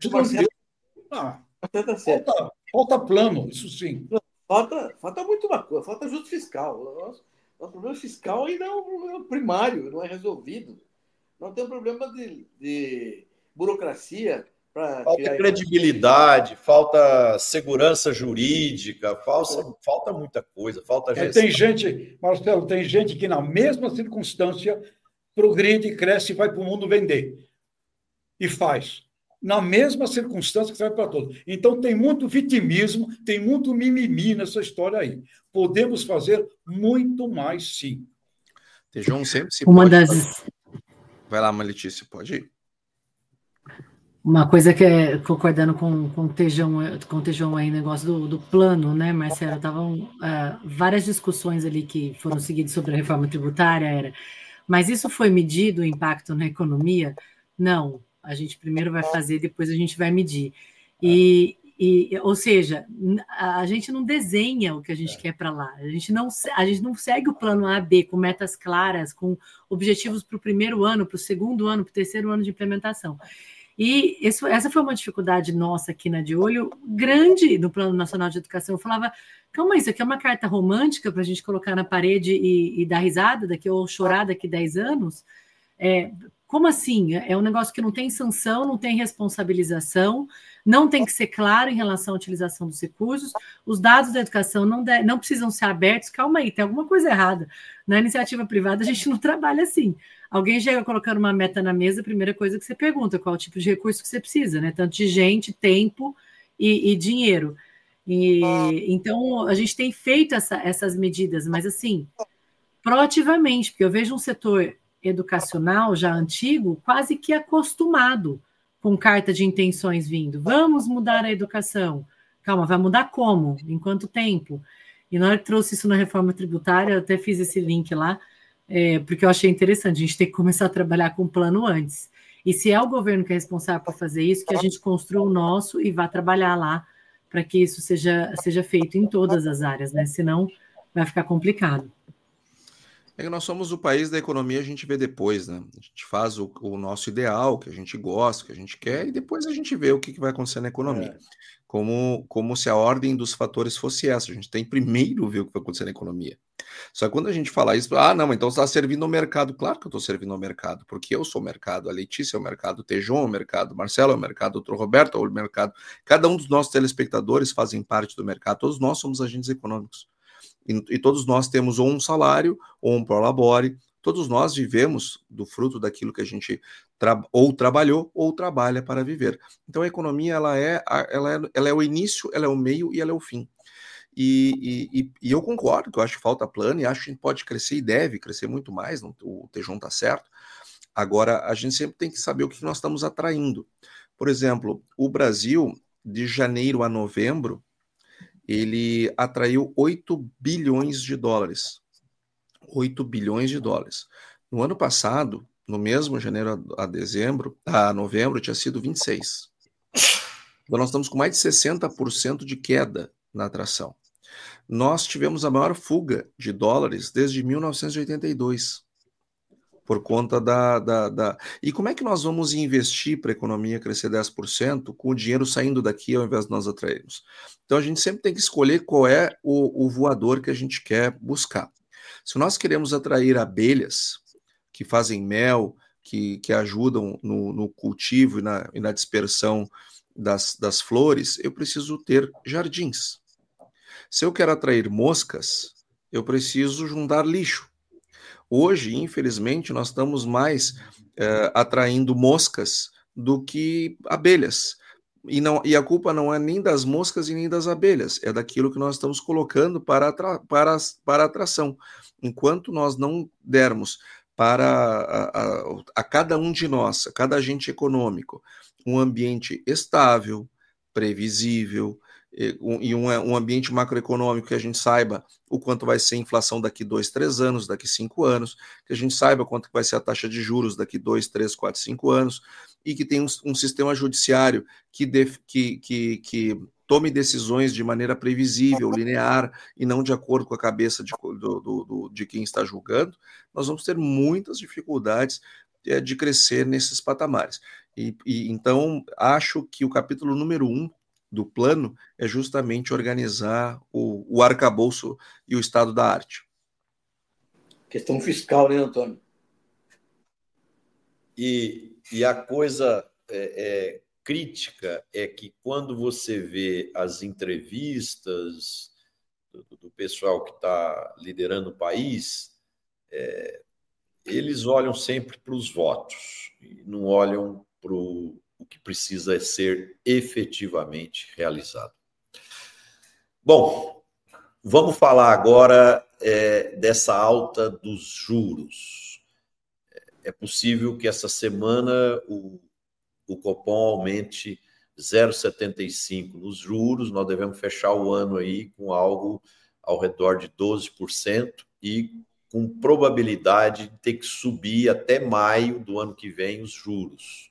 Speaker 2: Ah, falta, falta plano, isso sim.
Speaker 3: Falta, falta muito uma coisa, falta ajuste fiscal. O nosso, nosso problema fiscal ainda é um problema primário, não é resolvido. Não tem um problema de, de burocracia.
Speaker 1: Falta credibilidade, falta segurança jurídica, falta, falta muita coisa, falta
Speaker 2: gestão. Tem gente, Marcelo, tem gente que na mesma circunstância progride, cresce e vai para o mundo vender. E faz. Na mesma circunstância que serve para todos. Então tem muito vitimismo, tem muito mimimi nessa história aí. Podemos fazer muito mais, sim.
Speaker 5: Tejon sempre se
Speaker 4: Uma
Speaker 5: pode...
Speaker 4: das...
Speaker 5: Vai lá, Letícia, pode ir.
Speaker 4: Uma coisa que é, concordando com, com o Tejão, com o Tejão aí, negócio do, do plano, né, Marcelo? Estavam uh, várias discussões ali que foram seguidas sobre a reforma tributária, era, mas isso foi medido o impacto na economia? Não, a gente primeiro vai fazer, depois a gente vai medir. E, e, ou seja, a gente não desenha o que a gente quer para lá, a gente, não, a gente não segue o plano A, B, com metas claras, com objetivos para o primeiro ano, para o segundo ano, para o terceiro ano de implementação. E isso, essa foi uma dificuldade nossa aqui na De Olho, grande no Plano Nacional de Educação. Eu falava, calma, isso aqui é uma carta romântica para a gente colocar na parede e, e dar risada daqui, ou chorar daqui dez anos? É, como assim? É um negócio que não tem sanção, não tem responsabilização, não tem que ser claro em relação à utilização dos recursos, os dados da educação não, de, não precisam ser abertos. Calma aí, tem alguma coisa errada. Na iniciativa privada, a gente não trabalha assim. Alguém chega colocando uma meta na mesa, a primeira coisa que você pergunta, qual o tipo de recurso que você precisa, né? Tanto de gente, tempo e, e dinheiro. E, então, a gente tem feito essa, essas medidas, mas assim, proativamente, porque eu vejo um setor educacional já antigo, quase que acostumado com carta de intenções vindo. Vamos mudar a educação. Calma, vai mudar como? Em quanto tempo? E na hora que trouxe isso na reforma tributária, eu até fiz esse link lá, É, porque eu achei interessante, a gente tem que começar a trabalhar com o plano antes. E se é o governo que é responsável por fazer isso, que a gente construa o nosso e vá trabalhar lá para que isso seja, seja feito em todas as áreas, né? Senão vai ficar complicado.
Speaker 5: É que nós somos o país da economia, a gente vê depois, né? A gente faz o, o nosso ideal, que a gente gosta, que a gente quer, e depois a gente vê o que, que vai acontecer na economia. É. Como, como se a ordem dos fatores fosse essa. A gente tem primeiro ver o que vai acontecer na economia. Só que quando a gente fala isso, ah, não, então você está servindo ao mercado. Claro que eu estou servindo ao mercado, porque eu sou o mercado, a Letícia é o mercado, o Tejon é o mercado, o Marcelo é o mercado, o doutor Roberto é o mercado. Cada um dos nossos telespectadores fazem parte do mercado, todos nós somos agentes econômicos. E, e todos nós temos ou um salário, ou um prolabore, todos nós vivemos do fruto daquilo que a gente tra- ou trabalhou ou trabalha para viver. Então a economia ela é, ela, é, ela é o início, ela é o meio e ela é o fim. E, e, e eu concordo que eu acho que falta plano e acho que a gente pode crescer e deve crescer muito mais, não, o Tejon está certo. Agora, a gente sempre tem que saber o que nós estamos atraindo. Por exemplo, o Brasil, de janeiro a novembro, ele atraiu oito bilhões de dólares. oito bilhões de dólares. No ano passado, no mesmo janeiro a dezembro, a novembro, tinha sido vinte e seis. Então nós estamos com mais de sessenta por cento de queda na atração. Nós tivemos a maior fuga de dólares desde mil novecentos e oitenta e dois, por conta da, da, da... E como é que nós vamos investir para a economia crescer dez por cento com o dinheiro saindo daqui ao invés de nós atrairmos? Então a gente sempre tem que escolher qual é o, o voador que a gente quer buscar. Se nós queremos atrair abelhas que fazem mel, que, que ajudam no, no cultivo e na, e na dispersão das, das flores, eu preciso ter jardins. Se eu quero atrair moscas, eu preciso juntar lixo. Hoje, infelizmente, nós estamos mais é, atraindo moscas do que abelhas. E, não, e a culpa não é nem das moscas e nem das abelhas, é daquilo que nós estamos colocando para, atra, para, para atração. Enquanto nós não dermos para a, a, a cada um de nós, a cada agente econômico, um ambiente estável, previsível, e um, um ambiente macroeconômico que a gente saiba o quanto vai ser a inflação daqui dois, três anos, daqui cinco anos, que a gente saiba quanto vai ser a taxa de juros daqui dois, três, quatro, cinco anos, e que tem um, um sistema judiciário que, def, que, que, que tome decisões de maneira previsível, linear, e não de acordo com a cabeça de, do, do, de quem está julgando, nós vamos ter muitas dificuldades é, de crescer nesses patamares. E, e então, acho que o capítulo número um do plano é justamente organizar o, o arcabouço e o estado da arte.
Speaker 3: Questão fiscal, né, Antônio?
Speaker 1: E, e a coisa é, é, crítica é que quando você vê as entrevistas do, do pessoal que está liderando o país, é, eles olham sempre para os votos, e não olham para o o que precisa ser efetivamente realizado. Bom, vamos falar agora é, dessa alta dos juros. É possível que essa semana o, o Copom aumente zero vírgula setenta e cinco nos juros, nós devemos fechar o ano aí com algo ao redor de doze por cento e com probabilidade de ter que subir até maio do ano que vem os juros.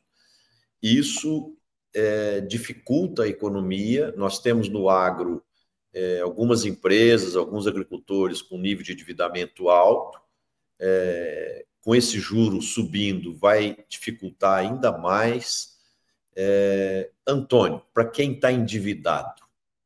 Speaker 1: Isso é, dificulta a economia. Nós temos no agro é, algumas empresas, alguns agricultores com nível de endividamento alto. É, com esse juro subindo, vai dificultar ainda mais. É, Antônio, para quem está endividado,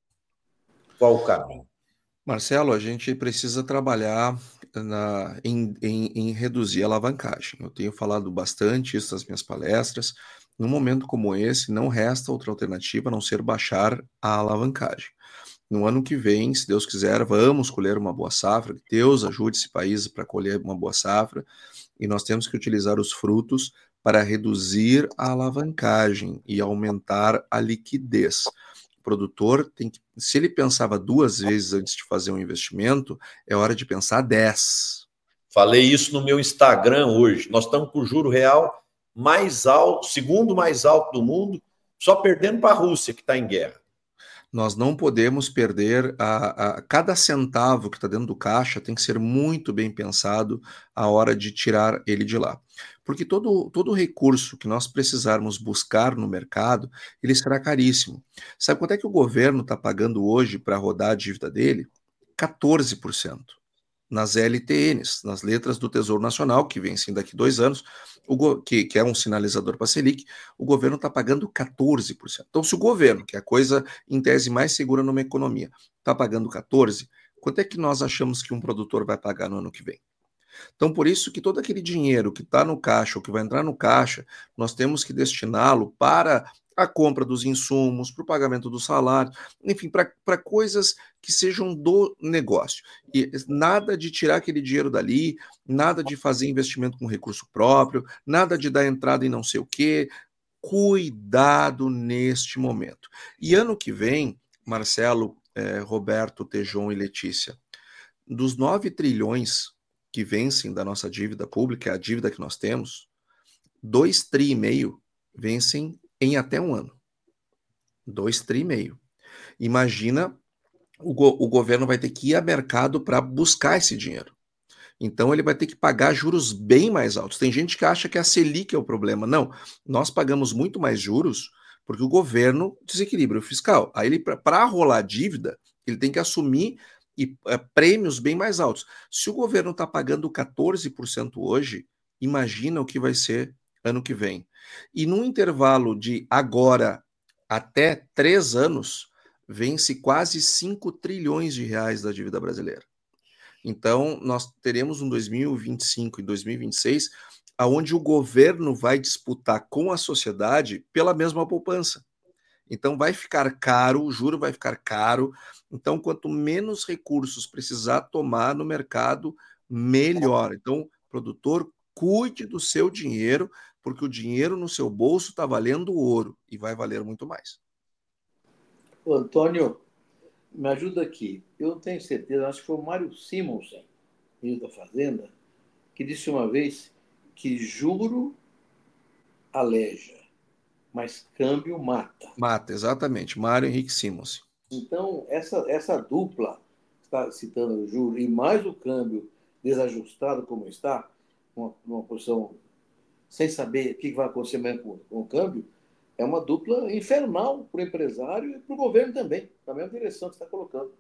Speaker 1: qual o caminho?
Speaker 5: Marcelo, a gente precisa trabalhar na, em, em, em reduzir a alavancagem. Eu tenho falado bastante isso nas minhas palestras. Num momento como esse, não resta outra alternativa a não ser baixar a alavancagem. No ano que vem, se Deus quiser, vamos colher uma boa safra, que Deus ajude esse país para colher uma boa safra, e nós temos que utilizar os frutos para reduzir a alavancagem e aumentar a liquidez. O produtor tem que, se ele pensava duas vezes antes de fazer um investimento, é hora de pensar dez.
Speaker 1: Falei isso no meu Instagram hoje. Nós estamos com o juro real mais alto, segundo mais alto do mundo, só perdendo para a Rússia, que está em guerra.
Speaker 5: Nós não podemos perder a, a cada centavo que está dentro do caixa, tem que ser muito bem pensado a hora de tirar ele de lá. Porque todo, todo recurso que nós precisarmos buscar no mercado, ele será caríssimo. Sabe quanto é que o governo está pagando hoje para rodar a dívida dele? quatorze por cento. Nas L T Ns, nas letras do Tesouro Nacional, que vencem daqui dois anos, o go- que, que é um sinalizador para a Selic, o governo está pagando quatorze por cento. Então, se o governo, que é a coisa em tese mais segura numa economia, está pagando quatorze por cento, quanto é que nós achamos que um produtor vai pagar no ano que vem? Então, por isso que todo aquele dinheiro que está no caixa ou que vai entrar no caixa, nós temos que destiná-lo para a compra dos insumos, para o pagamento do salário, enfim, para coisas que sejam do negócio. E nada de tirar aquele dinheiro dali, nada de fazer investimento com recurso próprio, nada de dar entrada em não sei o quê. Cuidado neste momento. E ano que vem, Marcelo, eh, Roberto, Tejon e Letícia, dos nove trilhões que vencem da nossa dívida pública, a dívida que nós temos, dois tri e meio vencem em até um ano. Dois tri e meio. Imagina, o, go- o governo vai ter que ir ao mercado para buscar esse dinheiro. Então ele vai ter que pagar juros bem mais altos. Tem gente que acha que a Selic é o problema. Não, nós pagamos muito mais juros porque o governo desequilibra o fiscal. Aí ele, para rolar dívida, ele tem que assumir e, é, prêmios bem mais altos. Se o governo está pagando quatorze por cento hoje, imagina o que vai ser ano que vem. E num intervalo de agora até três anos, vence quase cinco trilhões de reais da dívida brasileira. Então, nós teremos um dois mil e vinte e cinco e dois mil e vinte e seis onde o governo vai disputar com a sociedade pela mesma poupança. Então, vai ficar caro, o juro vai ficar caro. Então, quanto menos recursos precisar tomar no mercado, melhor. Então, produtor, cuide do seu dinheiro, porque o dinheiro no seu bolso está valendo ouro e vai valer muito mais.
Speaker 3: Ô, Antônio, me ajuda aqui. Eu não tenho certeza, acho que foi o Mário Simonsen, ministro da Fazenda, que disse uma vez que juro aleja, mas câmbio mata.
Speaker 5: Mata, exatamente. Mário Henrique Simons.
Speaker 3: Então, essa, essa dupla, está citando o juro, e mais o câmbio desajustado como está, uma, uma posição sem saber o que vai acontecer amanhã com, com o câmbio, é uma dupla infernal para o empresário e para o governo também, na mesma direção que você está colocando.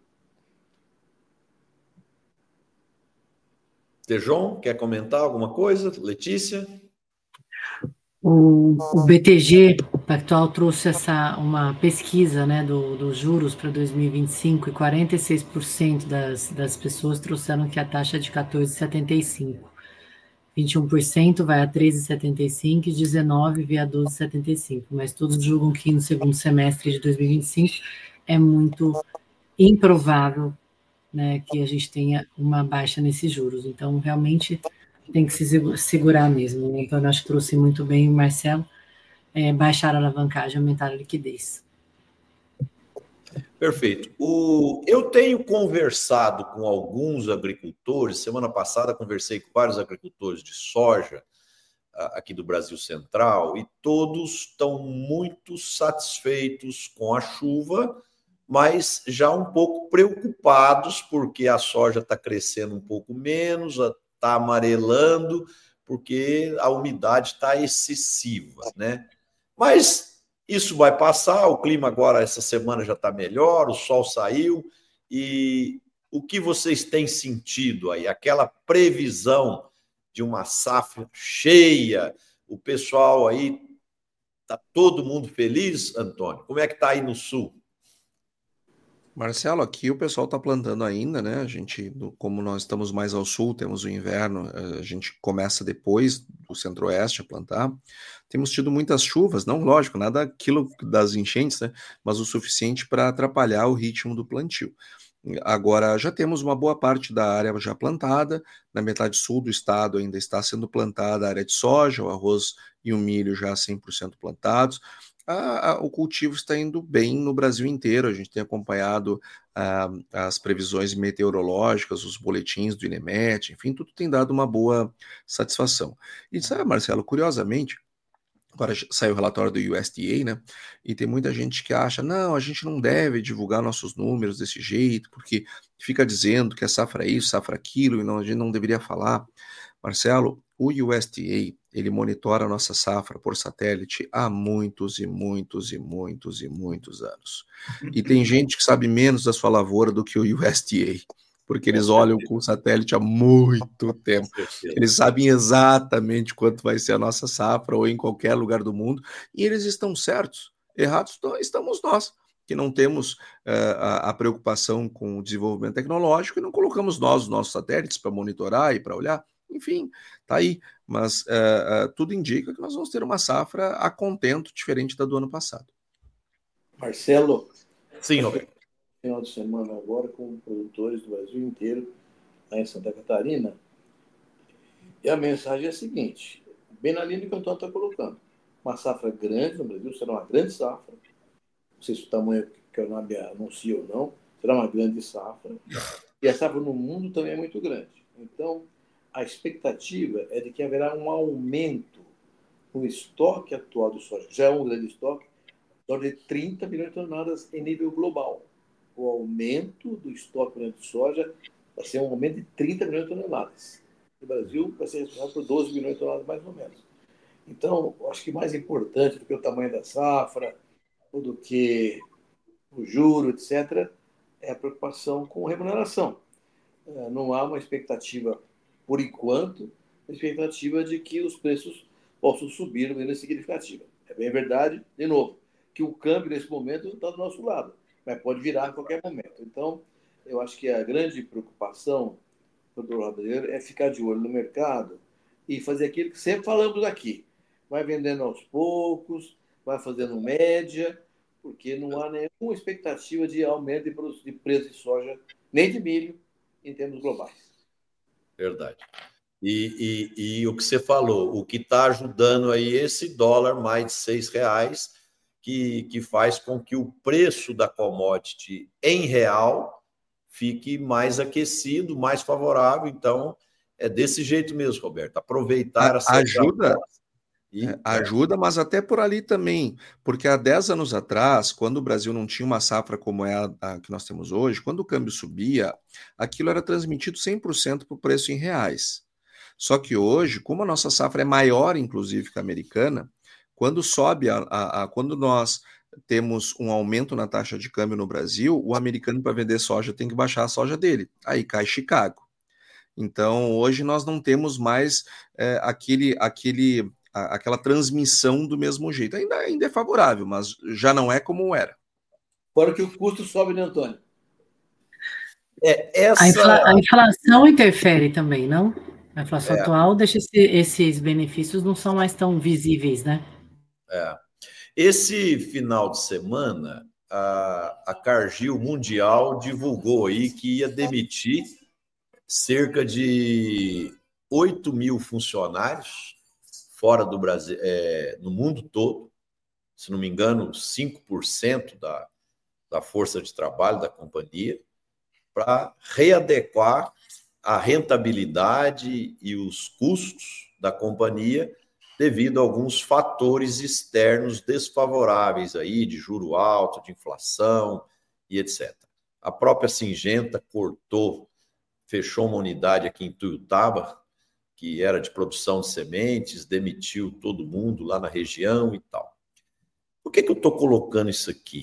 Speaker 1: Tejon, quer comentar alguma coisa? Letícia?
Speaker 4: O, o B T G Pactual trouxe essa, uma pesquisa, né, do, dos juros para dois mil e vinte e cinco e quarenta e seis por cento das, das pessoas trouxeram que a taxa é de quatorze vírgula setenta e cinco por cento. vinte e um por cento vai a treze vírgula setenta e cinco por cento e dezenove por cento vai a doze vírgula setenta e cinco por cento. Mas todos julgam que no segundo semestre de dois mil e vinte e cinco é muito improvável, né, que a gente tenha uma baixa nesses juros. Então, realmente, tem que se segurar mesmo. Né? Então, eu acho que trouxe muito bem o Marcelo, é, baixar a alavancagem, aumentar a liquidez.
Speaker 1: Perfeito. O, eu tenho conversado com alguns agricultores, semana passada conversei com vários agricultores de soja aqui do Brasil Central e todos estão muito satisfeitos com a chuva, mas já um pouco preocupados porque a soja está crescendo um pouco menos, está amarelando, porque a umidade está excessiva, né? Mas isso vai passar, o clima agora, essa semana já está melhor, o sol saiu, e o que vocês têm sentido aí? Aquela previsão de uma safra cheia, o pessoal aí, está todo mundo feliz, Antônio? Como é que está aí no sul?
Speaker 5: Marcelo, aqui o pessoal está plantando ainda, né? A gente, como nós estamos mais ao sul, temos o inverno, a gente começa depois do centro-oeste a plantar. Temos tido muitas chuvas, não, lógico, nada aquilo das enchentes, né? Mas o suficiente para atrapalhar o ritmo do plantio. Agora, já temos uma boa parte da área já plantada, na metade sul do estado ainda está sendo plantada a área de soja, o arroz e o milho já cem por cento plantados. A, a, o cultivo está indo bem no Brasil inteiro, a gente tem acompanhado a, as previsões meteorológicas, os boletins do INEMET, enfim, tudo tem dado uma boa satisfação. E sabe, Marcelo, curiosamente, agora saiu o relatório do U S D A, né? E tem muita gente que acha, não, a gente não deve divulgar nossos números desse jeito, porque fica dizendo que é safra isso, safra aquilo, e não, a gente não deveria falar. Marcelo, o U S D A, ele monitora a nossa safra por satélite há muitos e muitos e muitos e muitos anos. E tem gente que sabe menos da sua lavoura do que o U S D A, porque eles olham com o satélite há muito tempo. Eles sabem exatamente quanto vai ser a nossa safra ou em qualquer lugar do mundo, e eles estão certos. Errados estamos nós, que não temos uh, a, a preocupação com o desenvolvimento tecnológico e não colocamos nós os nossos satélites para monitorar e para olhar. Enfim, tá aí. Mas uh, uh, tudo indica que nós vamos ter uma safra a contento, diferente da do ano passado.
Speaker 3: Marcelo.
Speaker 1: Sim, Roberto.
Speaker 3: Final de semana agora com produtores do Brasil inteiro, lá em Santa Catarina. E a mensagem é a seguinte, bem na linha que o Antônio está colocando. Uma safra grande no Brasil, será uma grande safra. Não sei se o tamanho que a Conab anuncia ou não, será uma grande safra. E a safra no mundo também é muito grande. Então, a expectativa é de que haverá um aumento no estoque atual do soja, já é um grande estoque, de trinta milhões de toneladas em nível global. O aumento do estoque de soja vai ser um aumento de trinta milhões de toneladas. No Brasil, vai ser responsável por doze milhões de toneladas, mais ou menos. Então, acho que mais importante do que o tamanho da safra, ou do que o juro, etcétera, é a preocupação com remuneração. Não há uma expectativa, por enquanto, uma expectativa de que os preços possam subir de maneira significativa. É bem verdade, de novo, que o câmbio, nesse momento, está do nosso lado, mas pode virar a qualquer momento. Então, eu acho que a grande preocupação produtor brasileiro é ficar de olho no mercado e fazer aquilo que sempre falamos aqui. Vai vendendo aos poucos, vai fazendo média, porque não há nenhuma expectativa de aumento de preço de soja, nem de milho, em termos globais.
Speaker 1: Verdade. E, e, e o que você falou, o que está ajudando aí esse dólar mais de seis reais, que, que faz com que o preço da commodity em real fique mais aquecido, mais favorável. Então, é desse jeito mesmo, Roberto. Aproveitar essa
Speaker 5: ajuda.
Speaker 1: E,
Speaker 5: é, ajuda, mas até por ali também, porque há dez anos atrás, quando o Brasil não tinha uma safra como é a, a que nós temos hoje, quando o câmbio subia, aquilo era transmitido cem por cento para o preço em reais. Só que hoje, como a nossa safra é maior, inclusive, que a americana, quando sobe, a, a, a, quando nós temos um aumento na taxa de câmbio no Brasil, o americano, para vender soja, tem que baixar a soja dele. Aí cai Chicago. Então, hoje nós não temos mais é, aquele, aquele, a, aquela transmissão do mesmo jeito. Ainda, ainda é favorável, mas já não é como era.
Speaker 3: Fora que o custo sobe, né, Antônio?
Speaker 1: É, essa...
Speaker 4: a, infla, a inflação interfere também, não? A inflação
Speaker 1: é.
Speaker 4: atual deixa esse, esses benefícios não são mais tão visíveis, né?
Speaker 1: É. Esse final de semana, a, a Cargill Mundial divulgou aí que ia demitir cerca de oito mil funcionários fora do Brasil, é, no mundo todo. Se não me engano, cinco por cento da, da força de trabalho da companhia, para readequar a rentabilidade e os custos da companhia devido a alguns fatores externos desfavoráveis aí, de juro alto, de inflação e etcétera. A própria Syngenta cortou, fechou uma unidade aqui em Tuiutaba, que era de produção de sementes, demitiu todo mundo lá na região e tal. Por que que eu estou colocando isso aqui?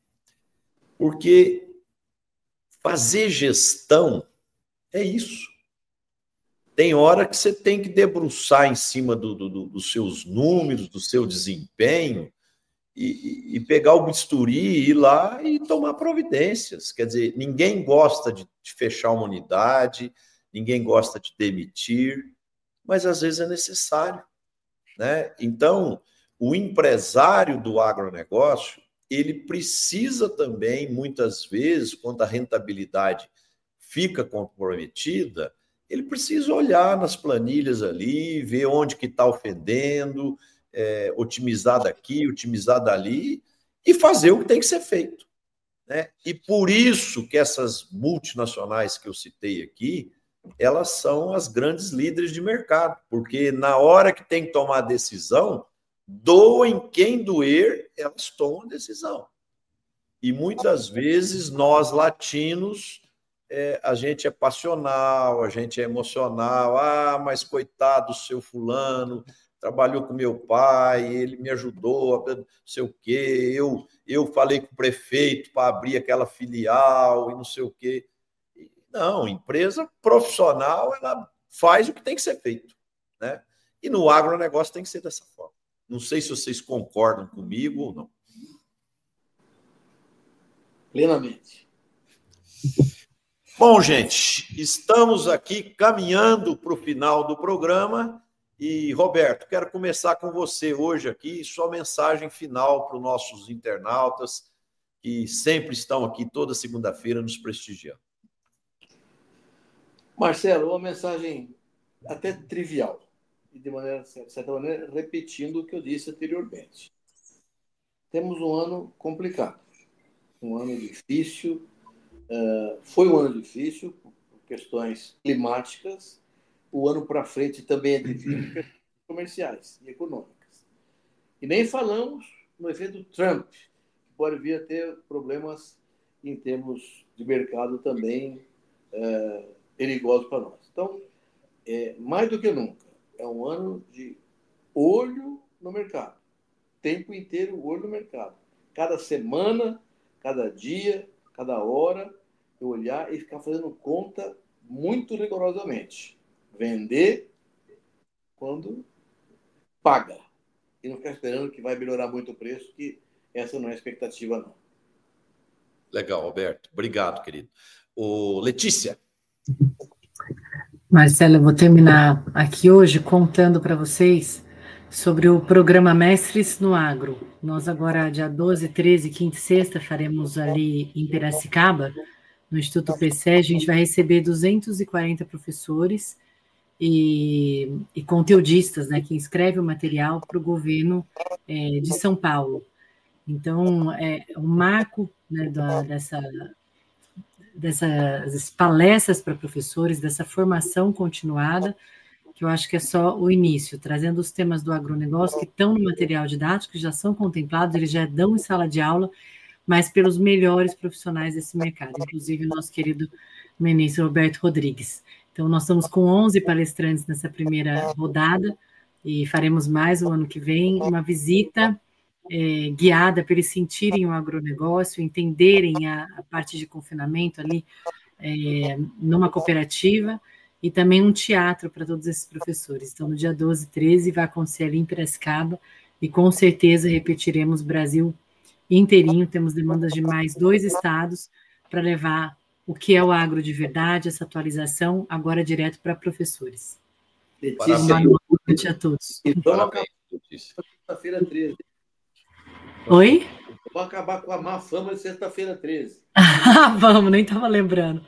Speaker 1: Porque fazer gestão é isso. Tem hora que você tem que debruçar em cima do, do, dos seus números, do seu desempenho, e, e pegar o bisturi, ir lá e tomar providências. Quer dizer, ninguém gosta de, de fechar uma unidade, ninguém gosta de demitir, mas às vezes é necessário, né? Então, o empresário do agronegócio, ele precisa também, muitas vezes, quando a rentabilidade fica comprometida, ele precisa olhar nas planilhas ali, ver onde que está ofendendo, é, otimizar daqui, otimizar dali, e fazer o que tem que ser feito, né? E por isso que essas multinacionais que eu citei aqui, elas são as grandes líderes de mercado, porque na hora que tem que tomar a decisão, doem quem doer, elas tomam a decisão. E muitas vezes nós, latinos, é, a gente é passional, a gente é emocional. Ah, mas coitado do seu fulano, trabalhou com meu pai, ele me ajudou, não sei o quê, eu, eu falei com o prefeito para abrir aquela filial e não sei o quê. Não, empresa profissional, ela faz o que tem que ser feito, né? E no agronegócio tem que ser dessa forma. Não sei se vocês concordam comigo ou não.
Speaker 3: Plenamente.
Speaker 1: Bom, gente, estamos aqui caminhando para o final do programa. E, Roberto, quero começar com você hoje aqui, sua mensagem final para os nossos internautas que sempre estão aqui toda segunda-feira nos prestigiando.
Speaker 3: Marcelo, uma mensagem até trivial, e de maneira, de certa maneira, repetindo o que eu disse anteriormente. Temos um ano complicado, um ano difícil. Uh, foi um ano difícil por questões climáticas. O ano para frente também é difícil por questões comerciais e econômicas. E nem falamos no efeito Trump, que pode vir a ter problemas em termos de mercado também uh, perigosos para nós. Então, é, mais do que nunca, é um ano de olho no mercado. Tempo inteiro, olho no mercado. Cada semana, cada dia, cada hora, eu olhar e ficar fazendo conta muito rigorosamente. Vender quando paga. E não ficar esperando que vai melhorar muito o preço, que essa não é a expectativa, não.
Speaker 1: Legal, Roberto. Obrigado, querido. Ô, Letícia.
Speaker 4: Marcelo, eu vou terminar aqui hoje contando para vocês sobre o programa Mestres no Agro. Nós agora, dia doze, treze, quinta e sexta, faremos ali em Piracicaba, no Instituto P C E, a gente vai receber duzentos e quarenta professores e, e conteudistas, né, que escrevem o material para o governo é, de São Paulo. Então, é um marco, né, da, dessa, dessas palestras para professores, dessa formação continuada, que eu acho que é só o início, trazendo os temas do agronegócio que estão no material didático, que já são contemplados, eles já dão em sala de aula, mas pelos melhores profissionais desse mercado, inclusive o nosso querido ministro Roberto Rodrigues. Então, nós estamos com onze palestrantes nessa primeira rodada e faremos mais o ano que vem, uma visita é, guiada para eles sentirem o agronegócio, entenderem a, a parte de confinamento ali é, numa cooperativa, e também um teatro para todos esses professores. Então, no dia doze, treze, vai acontecer ali em Piracicaba, e com certeza repetiremos Brasil inteirinho, temos demandas de mais dois estados para levar o que é o agro de verdade, essa atualização, agora direto para professores.
Speaker 3: Letícia,
Speaker 4: Uma boa noite a todos.
Speaker 3: e vamos acabar sexta-feira treze.
Speaker 4: Oi?
Speaker 3: Vamos acabar com a má fama de sexta-feira treze.
Speaker 4: Vamos, nem estava lembrando.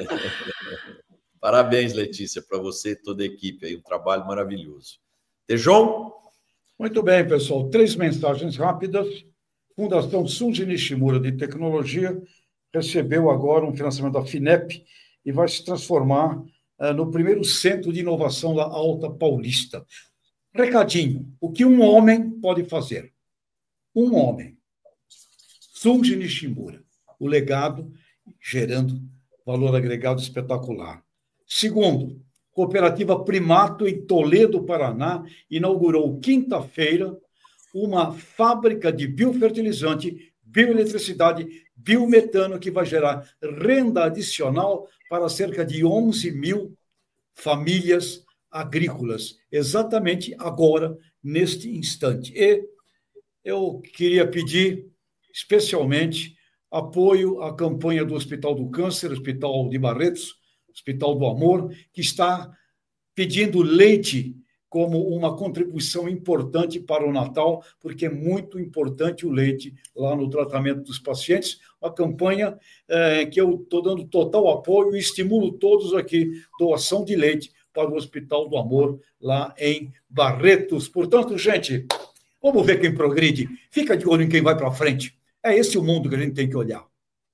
Speaker 1: Parabéns, Letícia, para você e toda a equipe aí, um trabalho maravilhoso. Tejon?
Speaker 2: Muito bem, pessoal. Três mensagens rápidas. Fundação Sunji Nishimura de Tecnologia recebeu agora um financiamento da FINEP e vai se transformar uh, no primeiro centro de inovação da Alta Paulista. Recadinho, o que um homem pode fazer? Um homem. Sunji Nishimura, o legado gerando valor agregado espetacular. Segundo, Cooperativa Primato, em Toledo, Paraná, inaugurou quinta-feira uma fábrica de biofertilizante, bioeletricidade, biometano, que vai gerar renda adicional para cerca de onze mil famílias agrícolas, exatamente agora, neste instante. E eu queria pedir, especialmente, apoio à campanha do Hospital do Câncer, Hospital de Barretos, Hospital do Amor, que está pedindo leite como uma contribuição importante para o Natal, porque é muito importante o leite lá no tratamento dos pacientes. Uma campanha é, que eu estou dando total apoio e estimulo todos aqui, doação de leite para o Hospital do Amor, lá em Barretos. Portanto, gente, vamos ver quem progride. Fica de olho em quem vai para frente. É esse o mundo que a gente tem que olhar.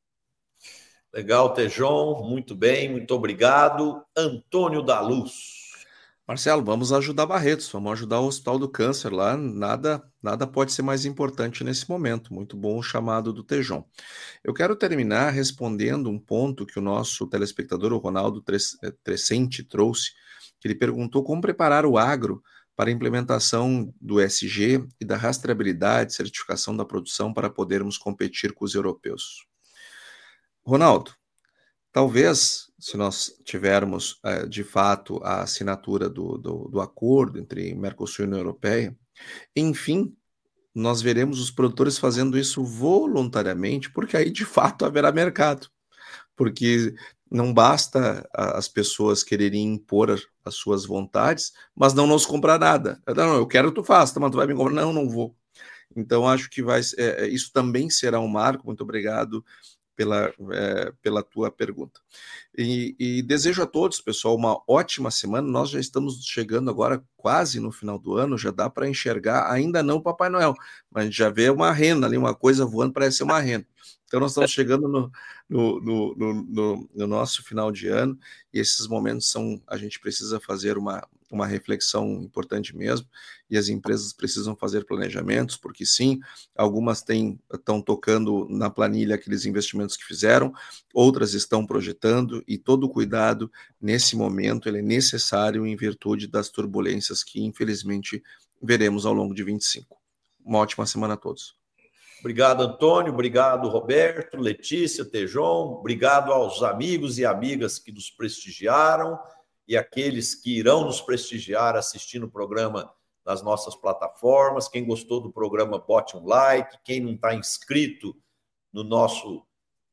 Speaker 1: Legal, Tejon, muito bem, muito obrigado. Antônio da Luz.
Speaker 5: Marcelo, vamos ajudar Barretos, vamos ajudar o Hospital do Câncer lá, nada, nada pode ser mais importante nesse momento. Muito bom o chamado do Tejon. Eu quero terminar respondendo um ponto que o nosso telespectador, o Ronaldo Trescente, trouxe, que ele perguntou como preparar o agro para a implementação do E S G e da rastreabilidade, certificação da produção para podermos competir com os europeus. Ronaldo, talvez, se nós tivermos, de fato, a assinatura do, do, do acordo entre Mercosul e União Europeia, enfim, nós veremos os produtores fazendo isso voluntariamente, porque aí, de fato, haverá mercado. Porque não basta as pessoas quererem impor as suas vontades, mas não nos comprar nada. Não, eu quero que tu faça, mas tu vai me comprar. Não, não vou. Então, acho que vai, é, isso também será um marco. Muito obrigado Pela, é, pela tua pergunta. E, e desejo a todos, pessoal, uma ótima semana. Nós já estamos chegando agora quase no final do ano, já dá para enxergar, ainda não o Papai Noel, mas a gente já vê uma rena ali, uma coisa voando, parece ser uma rena. Então nós estamos chegando no, no, no, no, no nosso final de ano, e esses momentos são, a gente precisa fazer uma, uma reflexão importante mesmo, e as empresas precisam fazer planejamentos, porque sim, algumas têm, estão tocando na planilha aqueles investimentos que fizeram, outras estão projetando, e todo o cuidado nesse momento ele é necessário em virtude das turbulências que infelizmente veremos ao longo de vinte e cinco. Uma ótima semana a todos.
Speaker 1: Obrigado, Antônio, obrigado, Roberto, Letícia, Tejon, obrigado aos amigos e amigas que nos prestigiaram e aqueles que irão nos prestigiar assistindo o programa nas nossas plataformas. Quem gostou do programa, bote um like. Quem não está inscrito no nosso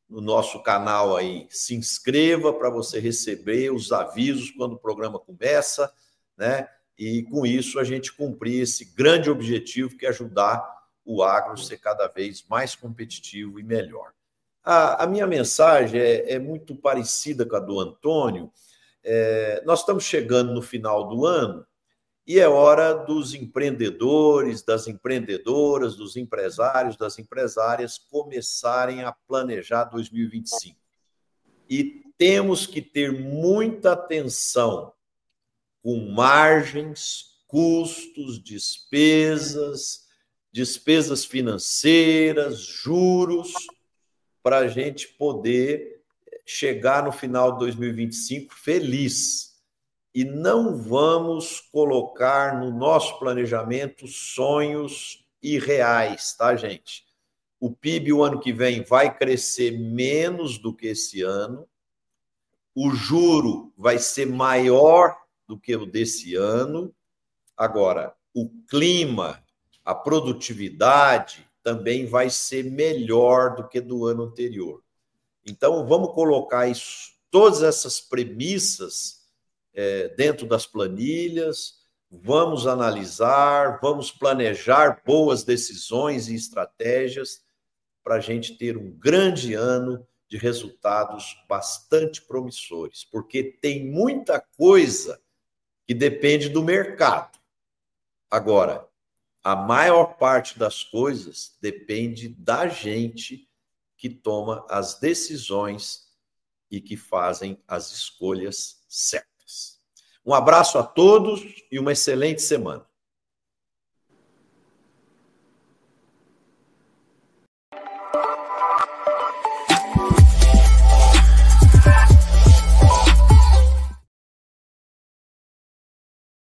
Speaker 1: no nosso canal aí, se inscreva para você receber os avisos quando o programa começa, né? E com isso a gente cumprir esse grande objetivo que é ajudar o agro a ser cada vez mais competitivo e melhor. A, a minha mensagem é, é muito parecida com a do Antônio. É, nós estamos chegando no final do ano e é hora dos empreendedores, das empreendedoras, dos empresários, das empresárias começarem a planejar dois mil e vinte e cinco. E temos que ter muita atenção com margens, custos, despesas, despesas financeiras, juros, para a gente poder chegar no final de dois mil e vinte e cinco feliz. E não vamos colocar no nosso planejamento sonhos irreais, tá, gente? O P I B o ano que vem vai crescer menos do que esse ano, o juro vai ser maior do que o desse ano. Agora, o clima, a produtividade também vai ser melhor do que do ano anterior. Então, vamos colocar isso, todas essas premissas É, dentro das planilhas, vamos analisar, vamos planejar boas decisões e estratégias para a gente ter um grande ano de resultados bastante promissores, porque tem muita coisa que depende do mercado. Agora, a maior parte das coisas depende da gente que toma as decisões e que fazem as escolhas certas. Um abraço a todos e uma excelente semana.